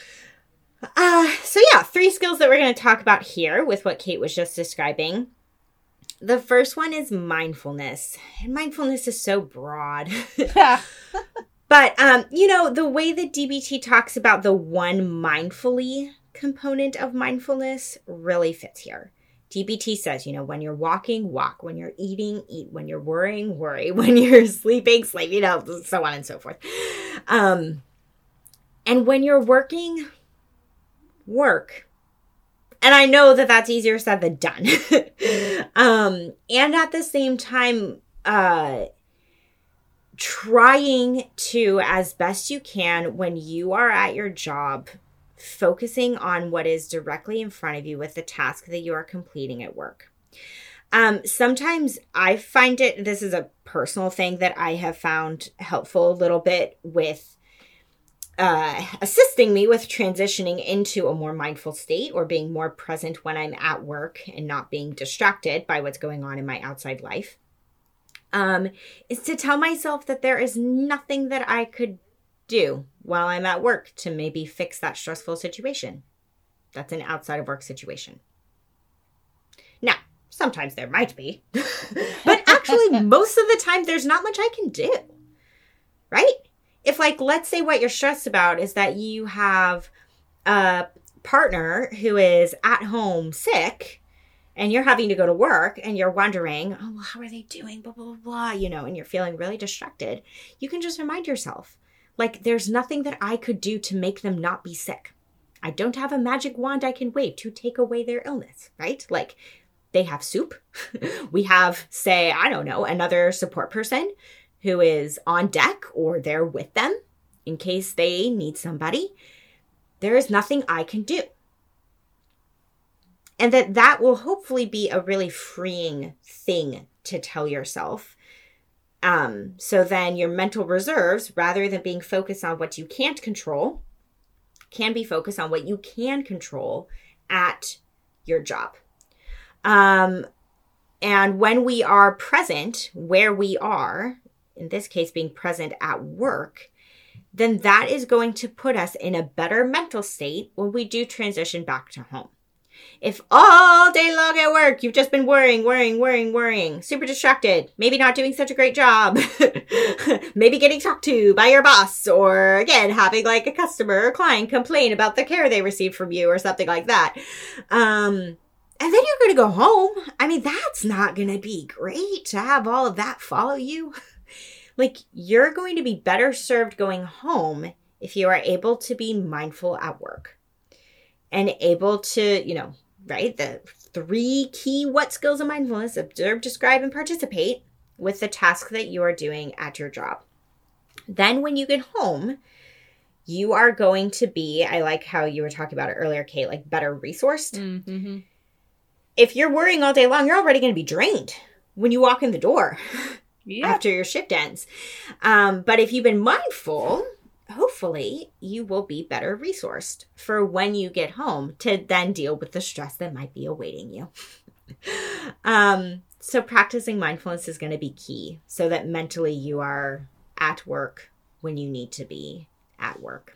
Uh, so yeah, three skills that we're going to talk about here with what Kate was just describing. The first one is mindfulness. And mindfulness is so broad. But, um, you know, the way that D B T talks about the one mindfully component of mindfulness really fits here. D B T says, you know, when you're walking, walk. When you're eating, eat. When you're worrying, worry. When you're sleeping, sleep. You know, so on and so forth. Um, and when you're working, work. And I know that that's easier said than done. um, and at the same time, uh, trying to, as best you can, when you are at your job, focusing on what is directly in front of you with the task that you are completing at work. Um, sometimes I find it, this is a personal thing that I have found helpful a little bit with uh, assisting me with transitioning into a more mindful state or being more present when I'm at work and not being distracted by what's going on in my outside life. Um, is to tell myself that there is nothing that I could do while I'm at work to maybe fix that stressful situation. That's an outside of work situation. Now, sometimes there might be, but actually most of the time there's not much I can do, right? If like, let's say what you're stressed about is that you have a partner who is at home sick and you're having to go to work and you're wondering, oh, well, how are they doing? Blah, blah, blah, blah, you know, and you're feeling really distracted. You can just remind yourself, like, there's nothing that I could do to make them not be sick. I don't have a magic wand I can wave to take away their illness, right? Like, they have soup. We have, say, I don't know, another support person who is on deck or they're with them in case they need somebody. There is nothing I can do. And that that will hopefully be a really freeing thing to tell yourself. Um, so then your mental reserves, rather than being focused on what you can't control, can be focused on what you can control at your job. Um, and when we are present where we are, in this case being present at work, then that is going to put us in a better mental state when we do transition back to home. If all day long at work, you've just been worrying, worrying, worrying, worrying, super distracted, maybe not doing such a great job, maybe getting talked to by your boss, or again, having like a customer or client complain about the care they received from you or something like that. Um, and then you're going to go home. I mean, that's not going to be great to have all of that follow you. Like, you're going to be better served going home if you are able to be mindful at work. And able to, you know, right, the three key what skills of mindfulness: observe, describe, and participate with the task that you are doing at your job. Then when you get home, you are going to be, I like how you were talking about it earlier, Kate, like better resourced. Mm-hmm. If you're worrying all day long, you're already going to be drained when you walk in the door Yep. after your shift ends. Um, but if you've been mindful, hopefully you will be better resourced for when you get home to then deal with the stress that might be awaiting you. um, so practicing mindfulness is going to be key so that mentally you are at work when you need to be at work.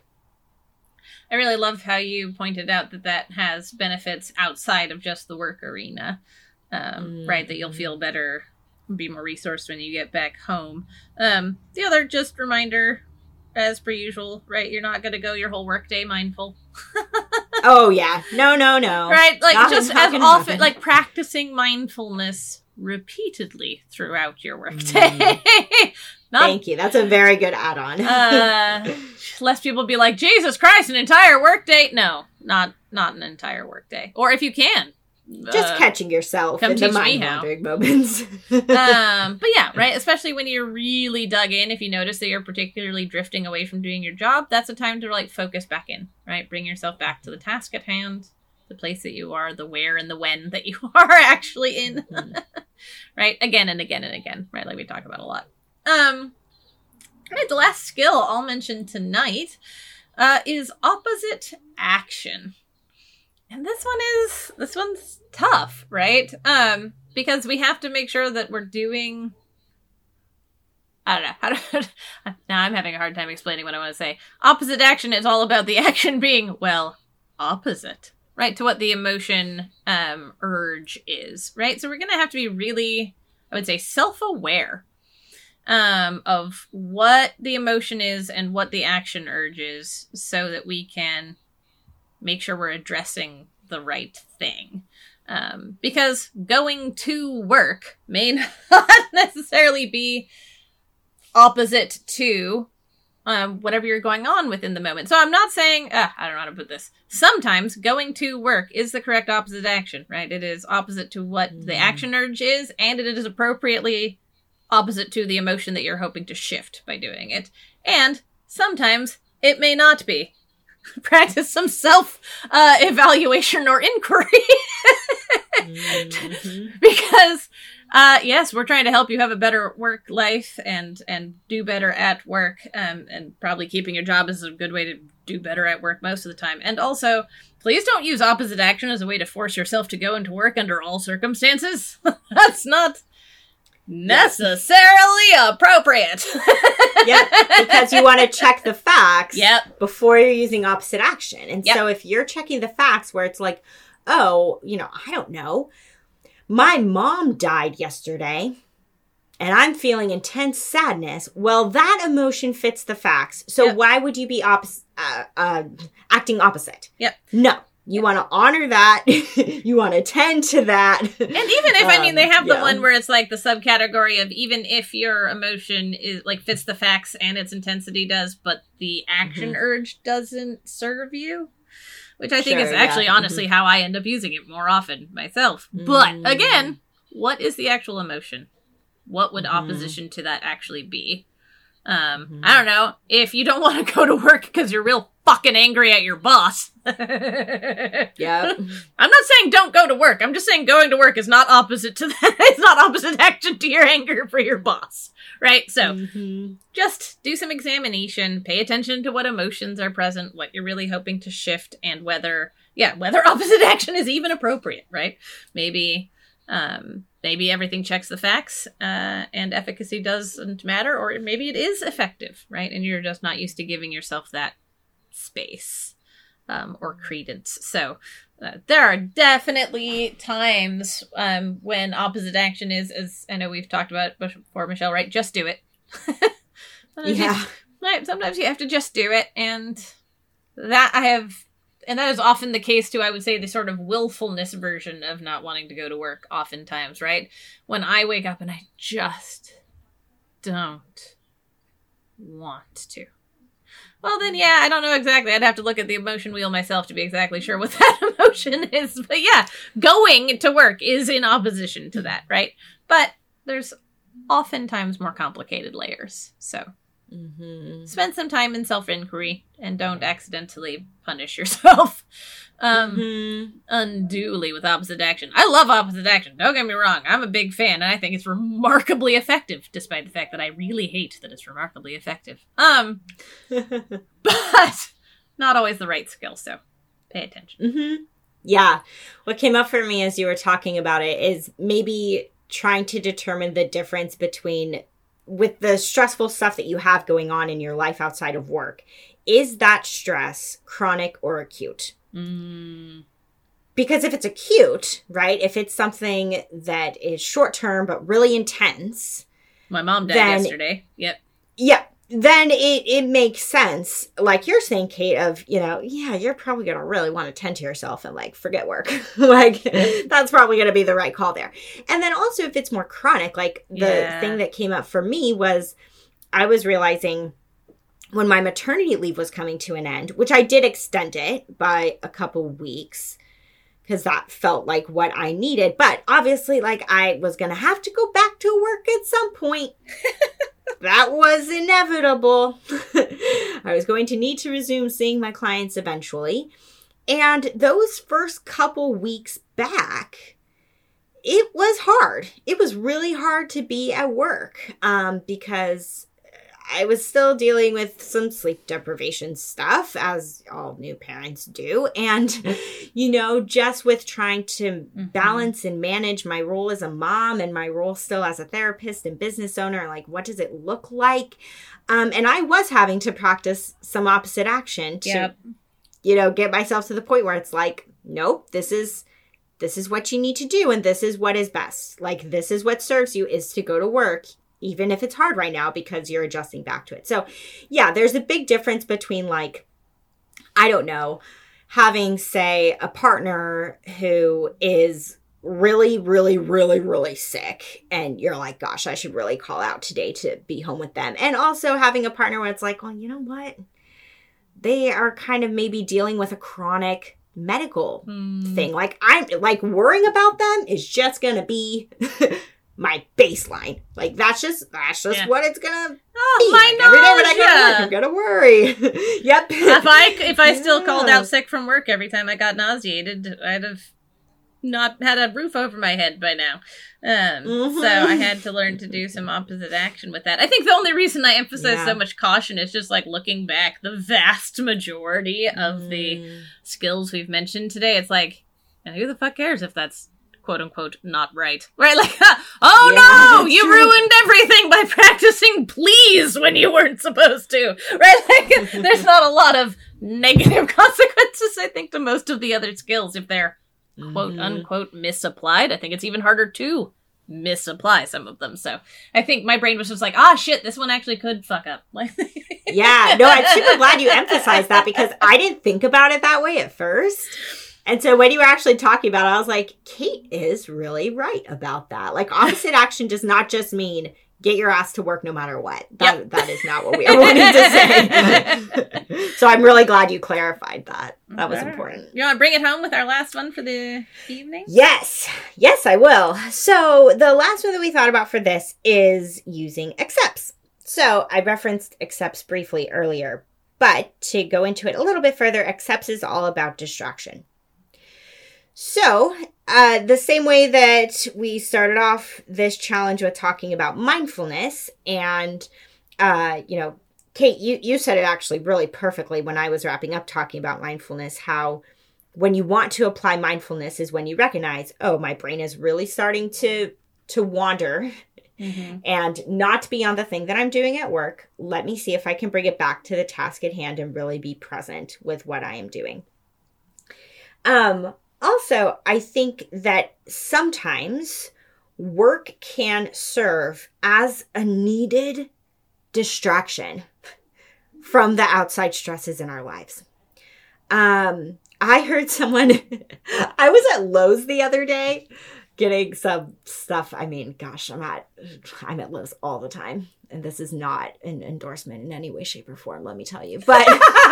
I really love how you pointed out that that has benefits outside of just the work arena, um, mm-hmm. right? That you'll feel better, be more resourced when you get back home. Um, the other just reminder, as per usual, right? You're not going to go your whole workday mindful. Oh, yeah. No, no, no. Right? Like, not just as often, happen. Like, practicing mindfulness repeatedly throughout your workday. Mm. Not, Thank you. That's a very good add-on. uh, lest people be like, Jesus Christ, an entire workday? No, not not an entire workday. Or if you can. Just uh, catching yourself in the mind-wandering moments. um, but yeah, right? Especially when you're really dug in, if you notice that you're particularly drifting away from doing your job, that's a time to like focus back in, right? Bring yourself back to the task at hand, the place that you are, the where and the when that you are actually in. Mm-hmm. Right? Again and again and again, right? Like we talk about a lot. Um, right, the last skill I'll mention tonight uh, is opposite action. And this one is, this one's tough, right? Um, because we have to make sure that we're doing, I don't know, how to, now I'm having a hard time explaining what I want to say. Opposite action is all about the action being, well, opposite, right, to what the emotion, um, urge is, right? So we're going to have to be really, I would say, self-aware um, of what the emotion is and what the action urge is so that we can make sure we're addressing the right thing. Um, because going to work may not necessarily be opposite to um, whatever you're going on within the moment. So I'm not saying, uh, I don't know how to put this. Sometimes going to work is the correct opposite action, right? It is opposite to what mm. the action urge is, and it is appropriately opposite to the emotion that you're hoping to shift by doing it. And sometimes it may not be. Practice some self uh, evaluation or inquiry. mm-hmm. Because, uh, yes, we're trying to help you have a better work life and, and do better at work. Um, and probably keeping your job is a good way to do better at work most of the time. And also, please don't use opposite action as a way to force yourself to go into work under all circumstances. That's not necessarily appropriate. Yep, because you want to check the facts yep. before you're using opposite action. And yep. so if you're checking the facts where it's like, oh, you know, I don't know, my mom died yesterday and I'm feeling intense sadness, well, that emotion fits the facts. So yep. why would you be oppos- uh, uh, acting opposite? Yep. No. You want to honor that. You want to tend to that. And even if, um, I mean, they have the yeah. one where it's like the subcategory of even if your emotion is like fits the facts and its intensity does, but the action mm-hmm. urge doesn't serve you, which I think sure, is actually yeah. honestly mm-hmm. how I end up using it more often myself. Mm-hmm. But again, what is the actual emotion? What would mm-hmm. opposition to that actually be? Um, mm-hmm. I don't know. If you don't want to go to work because you're real fucking angry at your boss. Yeah. I'm not saying don't go to work. I'm just saying going to work is not opposite to that. It's not opposite action to your anger for your boss. Right? So mm-hmm. just do some examination. Pay attention to what emotions are present, what you're really hoping to shift, and whether, yeah, whether opposite action is even appropriate, right? Maybe, um, maybe everything checks the facts, uh, and efficacy doesn't matter, or maybe it is effective, right? And you're just not used to giving yourself that space, um, or credence. So, uh, there are definitely times, um, when opposite action is, as I know we've talked about before, Michelle, right? Just do it. Yeah. You, right? Sometimes you have to just do it, and that I have... And that is often the case, too, I would say, the sort of willfulness version of not wanting to go to work oftentimes, right? When I wake up and I just don't want to. well, then, yeah, I don't know exactly. I'd have to look at the emotion wheel myself to be exactly sure what that emotion is. But yeah, going to work is in opposition to that, right? But there's oftentimes more complicated layers. So mm-hmm. spend some time in self-inquiry and don't accidentally punish yourself um, mm-hmm. unduly with opposite action. I love opposite action. Don't get me wrong. I'm a big fan, and I think it's remarkably effective, despite the fact that I really hate that it's remarkably effective. Um, but not always the right skill, so pay attention. Mm-hmm. Yeah. What came up for me as you were talking about it is maybe trying to determine the difference between, with the stressful stuff that you have going on in your life outside of work, is that stress chronic or acute? Mm. Because if it's acute, right, if it's something that is short-term but really intense. My mom died then, yesterday. Yep. Yep. Then it, it makes sense, like you're saying, Kate, of, you know, yeah, you're probably going to really want to tend to yourself and, like, forget work. Like, that's probably going to be the right call there. And then also if it's more chronic, like, the yeah. thing that came up for me was I was realizing when my maternity leave was coming to an end, which I did extend it by a couple weeks, because that felt like what I needed. But obviously, like, I was going to have to go back to work at some point. That was inevitable. I was going to need to resume seeing my clients eventually. And those first couple weeks back, it was hard. It was really hard to be at work um, because I was still dealing with some sleep deprivation stuff, as all new parents do. And, you know, just with trying to mm-hmm. balance and manage my role as a mom and my role still as a therapist and business owner, like, what does it look like? Um, and I was having to practice some opposite action to, yep. you know, get myself to the point where it's like, nope, this is... this is what you need to do, and this is what is best. Like, this is what serves you, is to go to work, even if it's hard right now because you're adjusting back to it. So, yeah, there's a big difference between, like, I don't know, having, say, a partner who is really, really, really, really sick, and you're like, gosh, I should really call out today to be home with them. And also having a partner where it's like, well, you know what? They are kind of maybe dealing with a chronic medical mm. thing. Like, I'm like worrying about them is just gonna be my baseline. Like, that's just that's just yeah. what it's gonna oh, be. My like, every day when I go to work, I'm gonna worry. Yep. If I if I still yeah. called out sick from work every time I got nauseated, I'd have not had a roof over my head by now. Um, mm-hmm. So I had to learn to do some opposite action with that. I think the only reason I emphasize yeah. so much caution is just, like, looking back, the vast majority of mm. the skills we've mentioned today, it's like, and who the fuck cares if that's quote-unquote not right? Right? Like, oh yeah, no! You true. ruined everything by practicing please when you weren't supposed to! Right? Like, there's not a lot of negative consequences, I think, to most of the other skills if they're quote unquote misapplied. I think it's even harder to misapply some of them. So I think my brain was just like, ah, shit, this one actually could fuck up. Yeah, no, I'm super glad you emphasized that because I didn't think about it that way at first. And so when you were actually talking about it, I was like, Kate is really right about that. Like, opposite action does not just mean get your ass to work no matter what. That yep. That is not what we are wanting to say. So I'm really glad you clarified that. That was important. You want to bring it home with our last one for the evening? Yes. Yes, I will. So the last one that we thought about for this is using accepts. So I referenced accepts briefly earlier, but to go into it a little bit further, accepts is all about distraction. So, uh, the same way that we started off this challenge with talking about mindfulness and, uh, you know, Kate, you, you said it actually really perfectly when I was wrapping up talking about mindfulness, how when you want to apply mindfulness is when you recognize, oh, my brain is really starting to, to wander mm-hmm. and not be on the thing that I'm doing at work. Let me see if I can bring it back to the task at hand and really be present with what I am doing. Um, Also, I think that sometimes work can serve as a needed distraction from the outside stresses in our lives. Um, I heard someone, I was at Lowe's the other day getting some stuff. I mean, gosh, I'm at, I'm at Lowe's all the time. and this is not an endorsement in any way, shape, or form, let me tell you. But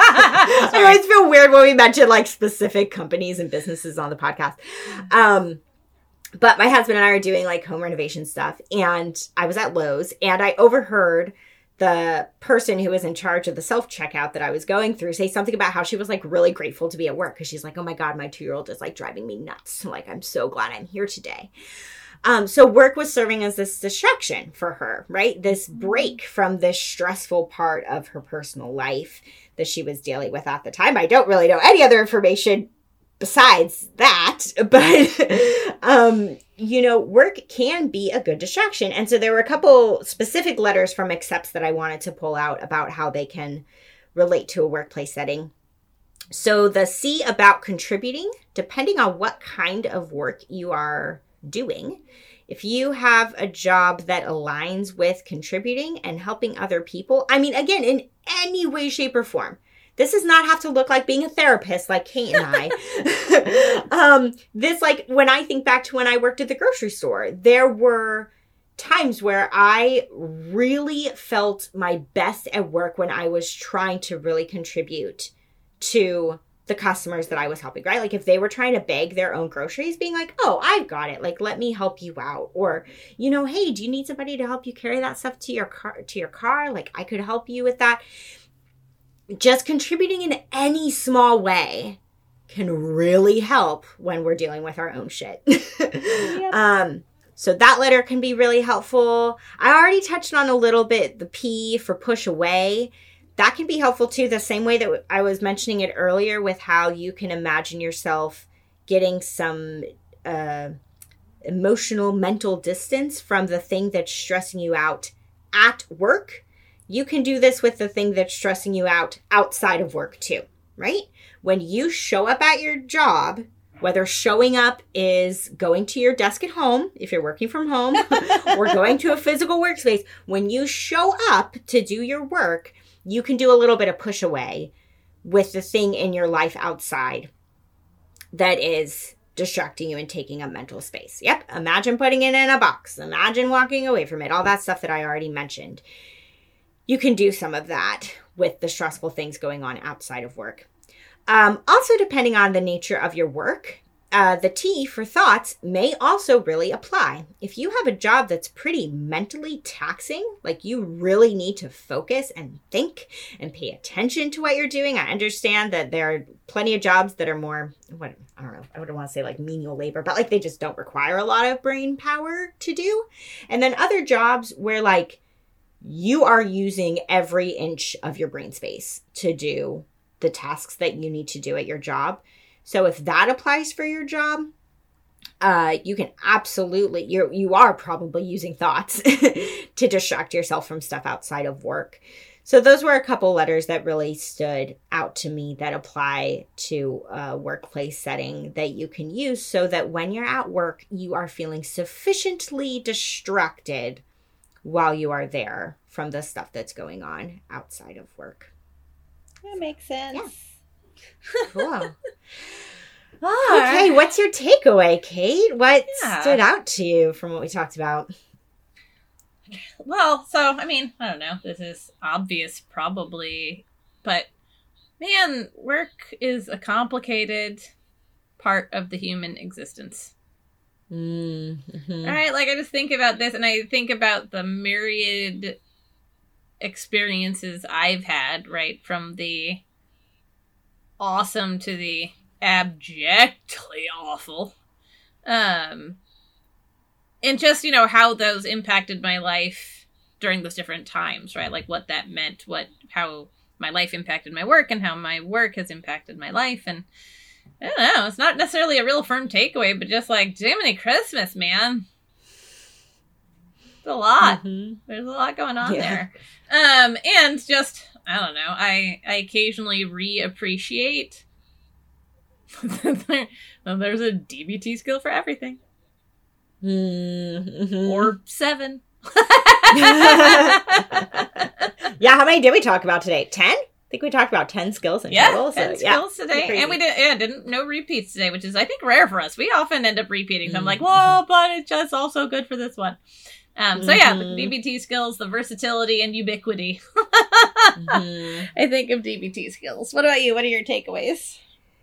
I always feel weird when we mention like specific companies and businesses on the podcast. Um, but my husband and I are doing like home renovation stuff, and I was at Lowe's, and I overheard the person who was in charge of the self-checkout that I was going through say something about how she was like really grateful to be at work, because she's like, oh my God, my two-year-old is like driving me nuts. Like, I'm so glad I'm here today. Um, so work was serving as this distraction for her, right? This break from this stressful part of her personal life that she was dealing with at the time. I don't really know any other information besides that, but, um, you know, work can be a good distraction. And so there were a couple specific letters from Accepts that I wanted to pull out about how they can relate to a workplace setting. So the C about contributing, depending on what kind of work you are doing, if you have a job that aligns with contributing and helping other people, I mean, again, in any way, shape, or form, this does not have to look like being a therapist like Kate and I. um, this, like, when I think back to when I worked at the grocery store, there were times where I really felt my best at work when I was trying to really contribute to the customers that I was helping, right? Like if they were trying to bag their own groceries, being like, oh, I've got it. Like, let me help you out. Or, you know, hey, do you need somebody to help you carry that stuff to your car, to your car? Like I could help you with that. Just contributing in any small way can really help when we're dealing with our own shit. Yep. Um, so that letter can be really helpful. I already touched on a little bit the P for push away. That can be helpful too, the same way that I was mentioning it earlier with how you can imagine yourself getting some uh, emotional, mental distance from the thing that's stressing you out at work. You can do this with the thing that's stressing you out outside of work too, right? When you show up at your job, whether showing up is going to your desk at home, if you're working from home, or going to a physical workspace, when you show up to do your work, you can do a little bit of push away with the thing in your life outside that is distracting you and taking up mental space. Yep. Imagine putting it in a box. Imagine walking away from it. All that stuff that I already mentioned. You can do some of that with the stressful things going on outside of work. Um, also, depending on the nature of your work, uh, the T for thoughts may also really apply. If you have a job that's pretty mentally taxing, like you really need to focus and think and pay attention to what you're doing. I understand that there are plenty of jobs that are more, what I don't know, I wouldn't want to say like menial labor, but like they just don't require a lot of brain power to do. And then other jobs where like you are using every inch of your brain space to do the tasks that you need to do at your job. So if that applies for your job, uh, you can absolutely, you're, you are probably using thoughts to distract yourself from stuff outside of work. So those were a couple letters that really stood out to me that apply to a workplace setting that you can use so that when you're at work, you are feeling sufficiently distracted while you are there from the stuff that's going on outside of work. That makes sense. Yeah. Cool. Okay, what's your takeaway, Kate? What yeah. stood out to you from what we talked about? Well, so, I mean, I don't know. This is obvious, probably. But, man, work is a complicated part of the human existence. Mm-hmm. Right? Like, I just think about this, and I think about the myriad experiences I've had, right? From the awesome to the abjectly awful. Um, and just, you know, how those impacted my life during those different times, right? Like what that meant, what, how my life impacted my work and how my work has impacted my life. And I don't know, it's not necessarily a real firm takeaway, but just like, Jiminy Christmas, man. It's a lot. Mm-hmm. There's a lot going on yeah. there. Um, and just, I don't know, I, I occasionally reappreciate that there's a D B T skill for everything. Mm-hmm. Or seven. Yeah, how many did we talk about today? Ten? I think we talked about ten skills in yeah, total. ten so, skills yeah, today. And we did, yeah, didn't, no repeats today, which is, I think, rare for us. We often end up repeating. So I'm like, well, but it's just also good for this one. Um, so yeah, the D B T skills, the versatility and ubiquity. mm-hmm. I think of D B T skills. What about you? What are your takeaways?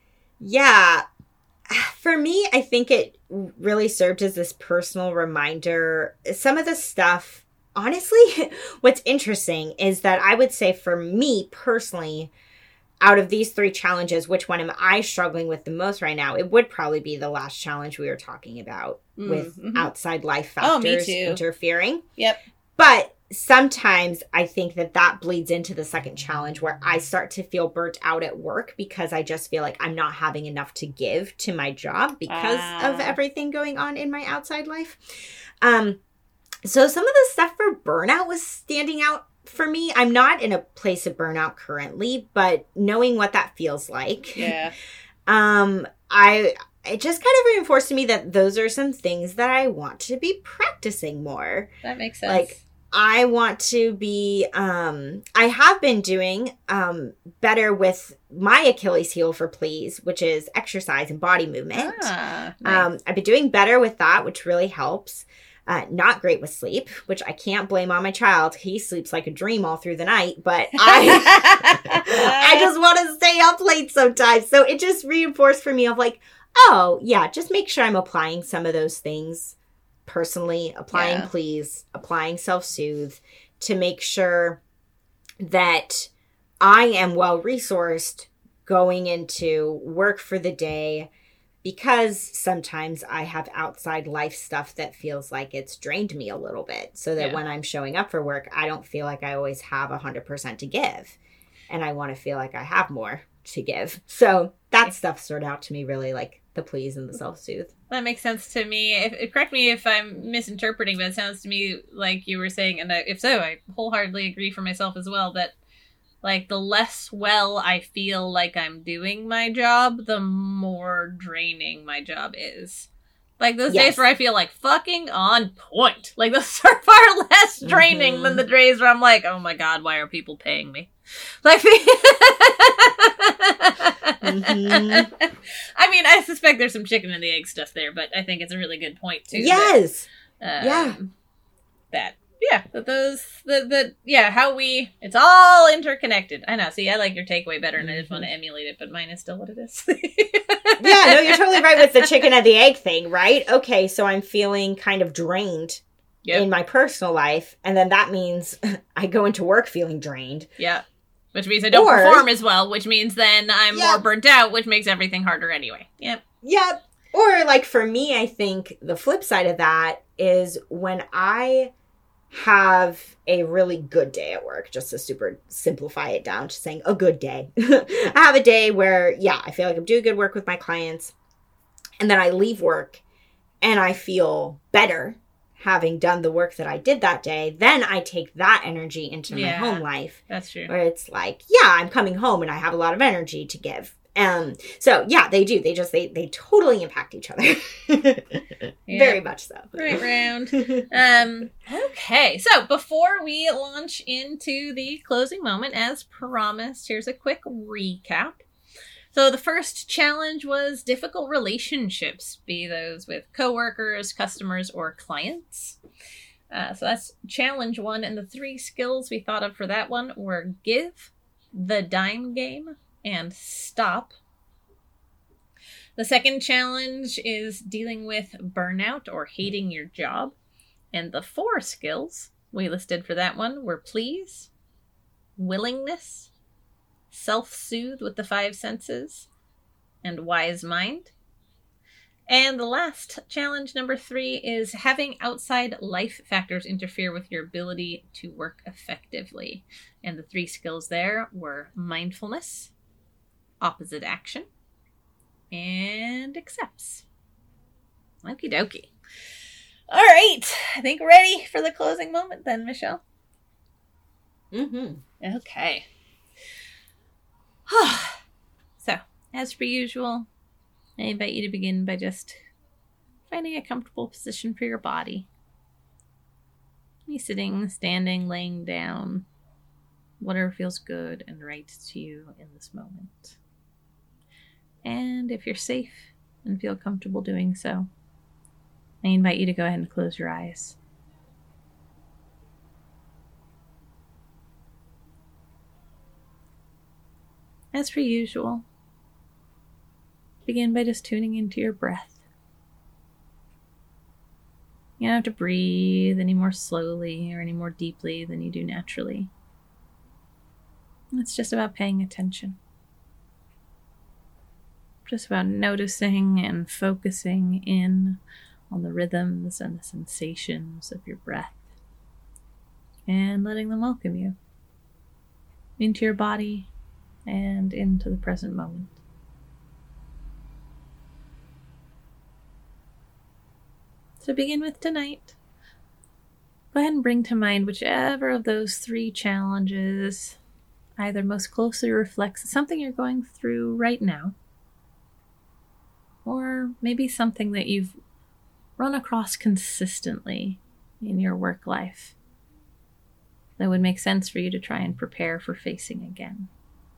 Yeah. For me, I think it really served as this personal reminder. Some of the stuff, honestly, what's interesting is that I would say for me personally, out of these three challenges, which one am I struggling with the most right now? It would probably be the last challenge we were talking about mm, with mm-hmm. outside life factors oh, me too. interfering. Yep. But sometimes I think that that bleeds into the second challenge where I start to feel burnt out at work because I just feel like I'm not having enough to give to my job because uh. of everything going on in my outside life. Um, so some of the stuff for burnout was standing out for me. I'm not in a place of burnout currently, but knowing what that feels like, yeah, um, I it just kind of reinforced to me that those are some things that I want to be practicing more. That makes sense. Like I want to be. Um, I have been doing um, better with my Achilles heel for Please, which is exercise and body movement. Ah, nice. Um, I've been doing better with that, which really helps. Uh, not great with sleep, which I can't blame on my child. He sleeps like a dream all through the night, but I I just want to stay up late sometimes. So it just reinforced for me of like, oh, yeah, just make sure I'm applying some of those things personally, applying yeah. Please, applying self-soothe to make sure that I am well-resourced going into work for the day. Because sometimes I have outside life stuff that feels like it's drained me a little bit. So that yeah. when I'm showing up for work, I don't feel like I always have one hundred percent to give. And I want to feel like I have more to give. So that stuff stood out to me really, like the Please and the self-soothe. That makes sense to me. If, correct me if I'm misinterpreting, but it sounds to me like you were saying, and if so, I wholeheartedly agree for myself as well, that like, the less well I feel like I'm doing my job, the more draining my job is. Like, those yes. days where I feel, like, fucking on point. Like, those are far less draining mm-hmm. than the days where I'm like, oh my god, why are people paying me? Like, mm-hmm. I mean, I suspect there's some chicken and the egg stuff there, but I think it's a really good point, too. Yes! That, um, yeah. That... Yeah, that those, that, that, yeah, how we, it's all interconnected. I know, see, I like your takeaway better, and mm-hmm. I just want to emulate it, but mine is still what it is. Yeah, no, you're totally right with the chicken and the egg thing, right? Okay, so I'm feeling kind of drained yep. in my personal life, and then that means I go into work feeling drained. Yeah, which means I don't or, perform as well, which means then I'm yep. more burnt out, which makes everything harder anyway. Yep. Yep. Or, like, for me, I think the flip side of that is when I have a really good day at work, just to super simplify it down to saying a good day. I have a day where, yeah, I feel like I'm doing good work with my clients, and then I leave work and I feel better having done the work that I did that day. Then I take that energy into yeah, my home life. That's true. Where it's like, yeah, I'm coming home and I have a lot of energy to give. Um, so yeah, they do. They just, they, they totally impact each other. Yeah. Very much so. Right round. um, okay. So before we launch into the closing moment, as promised, here's a quick recap. So the first challenge was difficult relationships, be those with coworkers, customers, or clients. Uh, so that's challenge one. And the three skills we thought of for that one were give, the dime game, and stop. The second challenge is dealing with burnout or hating your job. And the four skills we listed for that one were please, willingness, self-soothe with the five senses, and wise mind. And the last challenge, number three, is having outside life factors interfere with your ability to work effectively. And the three skills there were mindfulness, opposite action, and accepts. Okie dokie. All right. I think we're ready for the closing moment then, Michelle. Mm-hmm. Okay. So, as per usual, I invite you to begin by just finding a comfortable position for your body. Be sitting, standing, laying down, whatever feels good and right to you in this moment. And if you're safe and feel comfortable doing so, I invite you to go ahead and close your eyes. as per usual, begin by just tuning into your breath. You don't have to breathe any more slowly or any more deeply than you do naturally. It's just about paying attention. Just about noticing and focusing in on the rhythms and the sensations of your breath, and letting them welcome you into your body and into the present moment. So begin with tonight. Go ahead and bring to mind whichever of those three challenges either most closely reflects something you're going through right now, or maybe something that you've run across consistently in your work life that would make sense for you to try and prepare for facing again.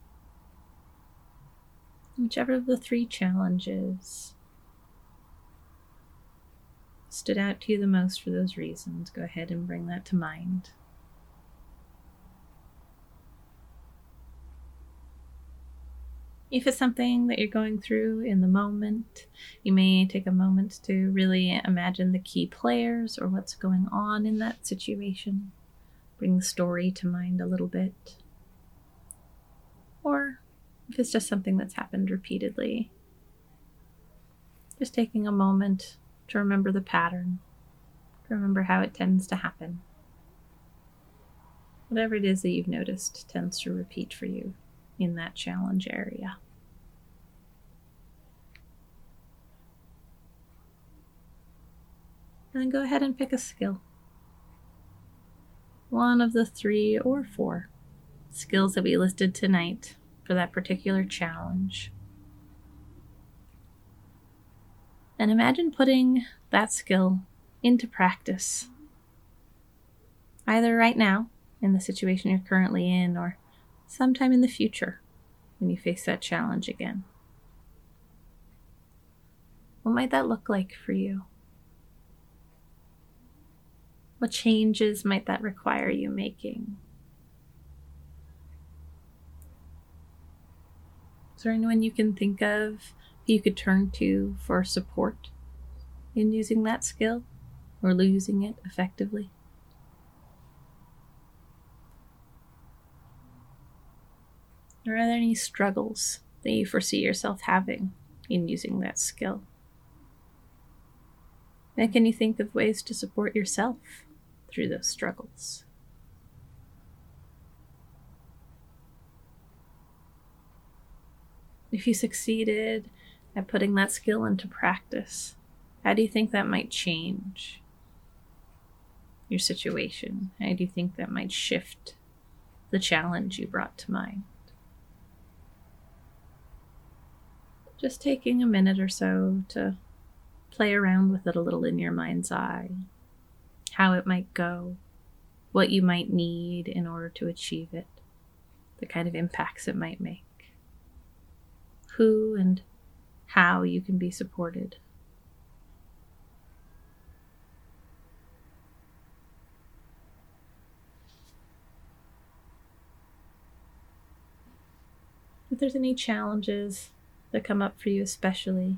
Whichever of the three challenges stood out to you the most for those reasons, go ahead and bring that to mind. If it's something that you're going through in the moment, you may take a moment to really imagine the key players or what's going on in that situation. Bring the story to mind a little bit. Or if it's just something that's happened repeatedly, just taking a moment to remember the pattern, to remember how it tends to happen. Whatever it is that you've noticed tends to repeat for you in that challenge area. And then go ahead and pick a skill. One of the three or four skills that we listed tonight for that particular challenge. And imagine putting that skill into practice, either right now in the situation you're currently in, or sometime in the future when you face that challenge again. What might that look like for you? What changes might that require you making? Is there anyone you can think of who you could turn to for support in using that skill or losing it effectively? Or are there any struggles that you foresee yourself having in using that skill? And can you think of ways to support yourself through those struggles? If you succeeded at putting that skill into practice, how do you think that might change your situation? How do you think that might shift the challenge you brought to mind? Just taking a minute or so to play around with it a little in your mind's eye, how it might go, what you might need in order to achieve it, the kind of impacts it might make, who and how you can be supported. If there's any challenges that come up for you especially,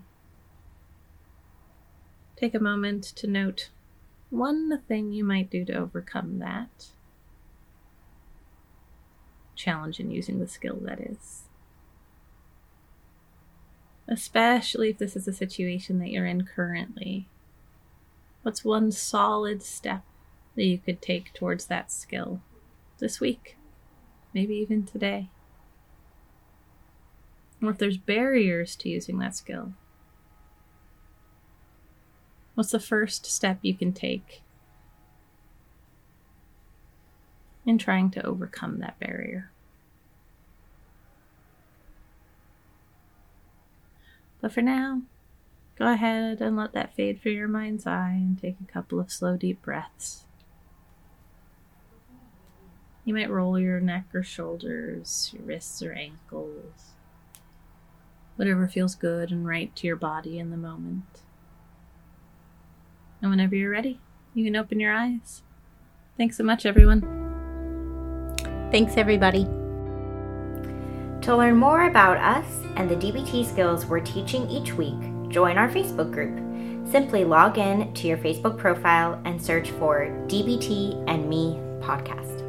take a moment to note one thing you might do to overcome that challenge in using the skill, that is. Especially if this is a situation that you're in currently. What's one solid step that you could take towards that skill this week? Maybe even today. Or if there's barriers to using that skill, what's the first step you can take in trying to overcome that barrier? But for now, go ahead and let that fade from your mind's eye and take a couple of slow, deep breaths. You might roll your neck or shoulders, your wrists or ankles, whatever feels good and right to your body in the moment. And whenever you're ready, you can open your eyes. Thanks so much, everyone. Thanks, everybody. To learn more about us and the D B T skills we're teaching each week, join our Facebook group. Simply log in to your Facebook profile and search for D B T and Me Podcast.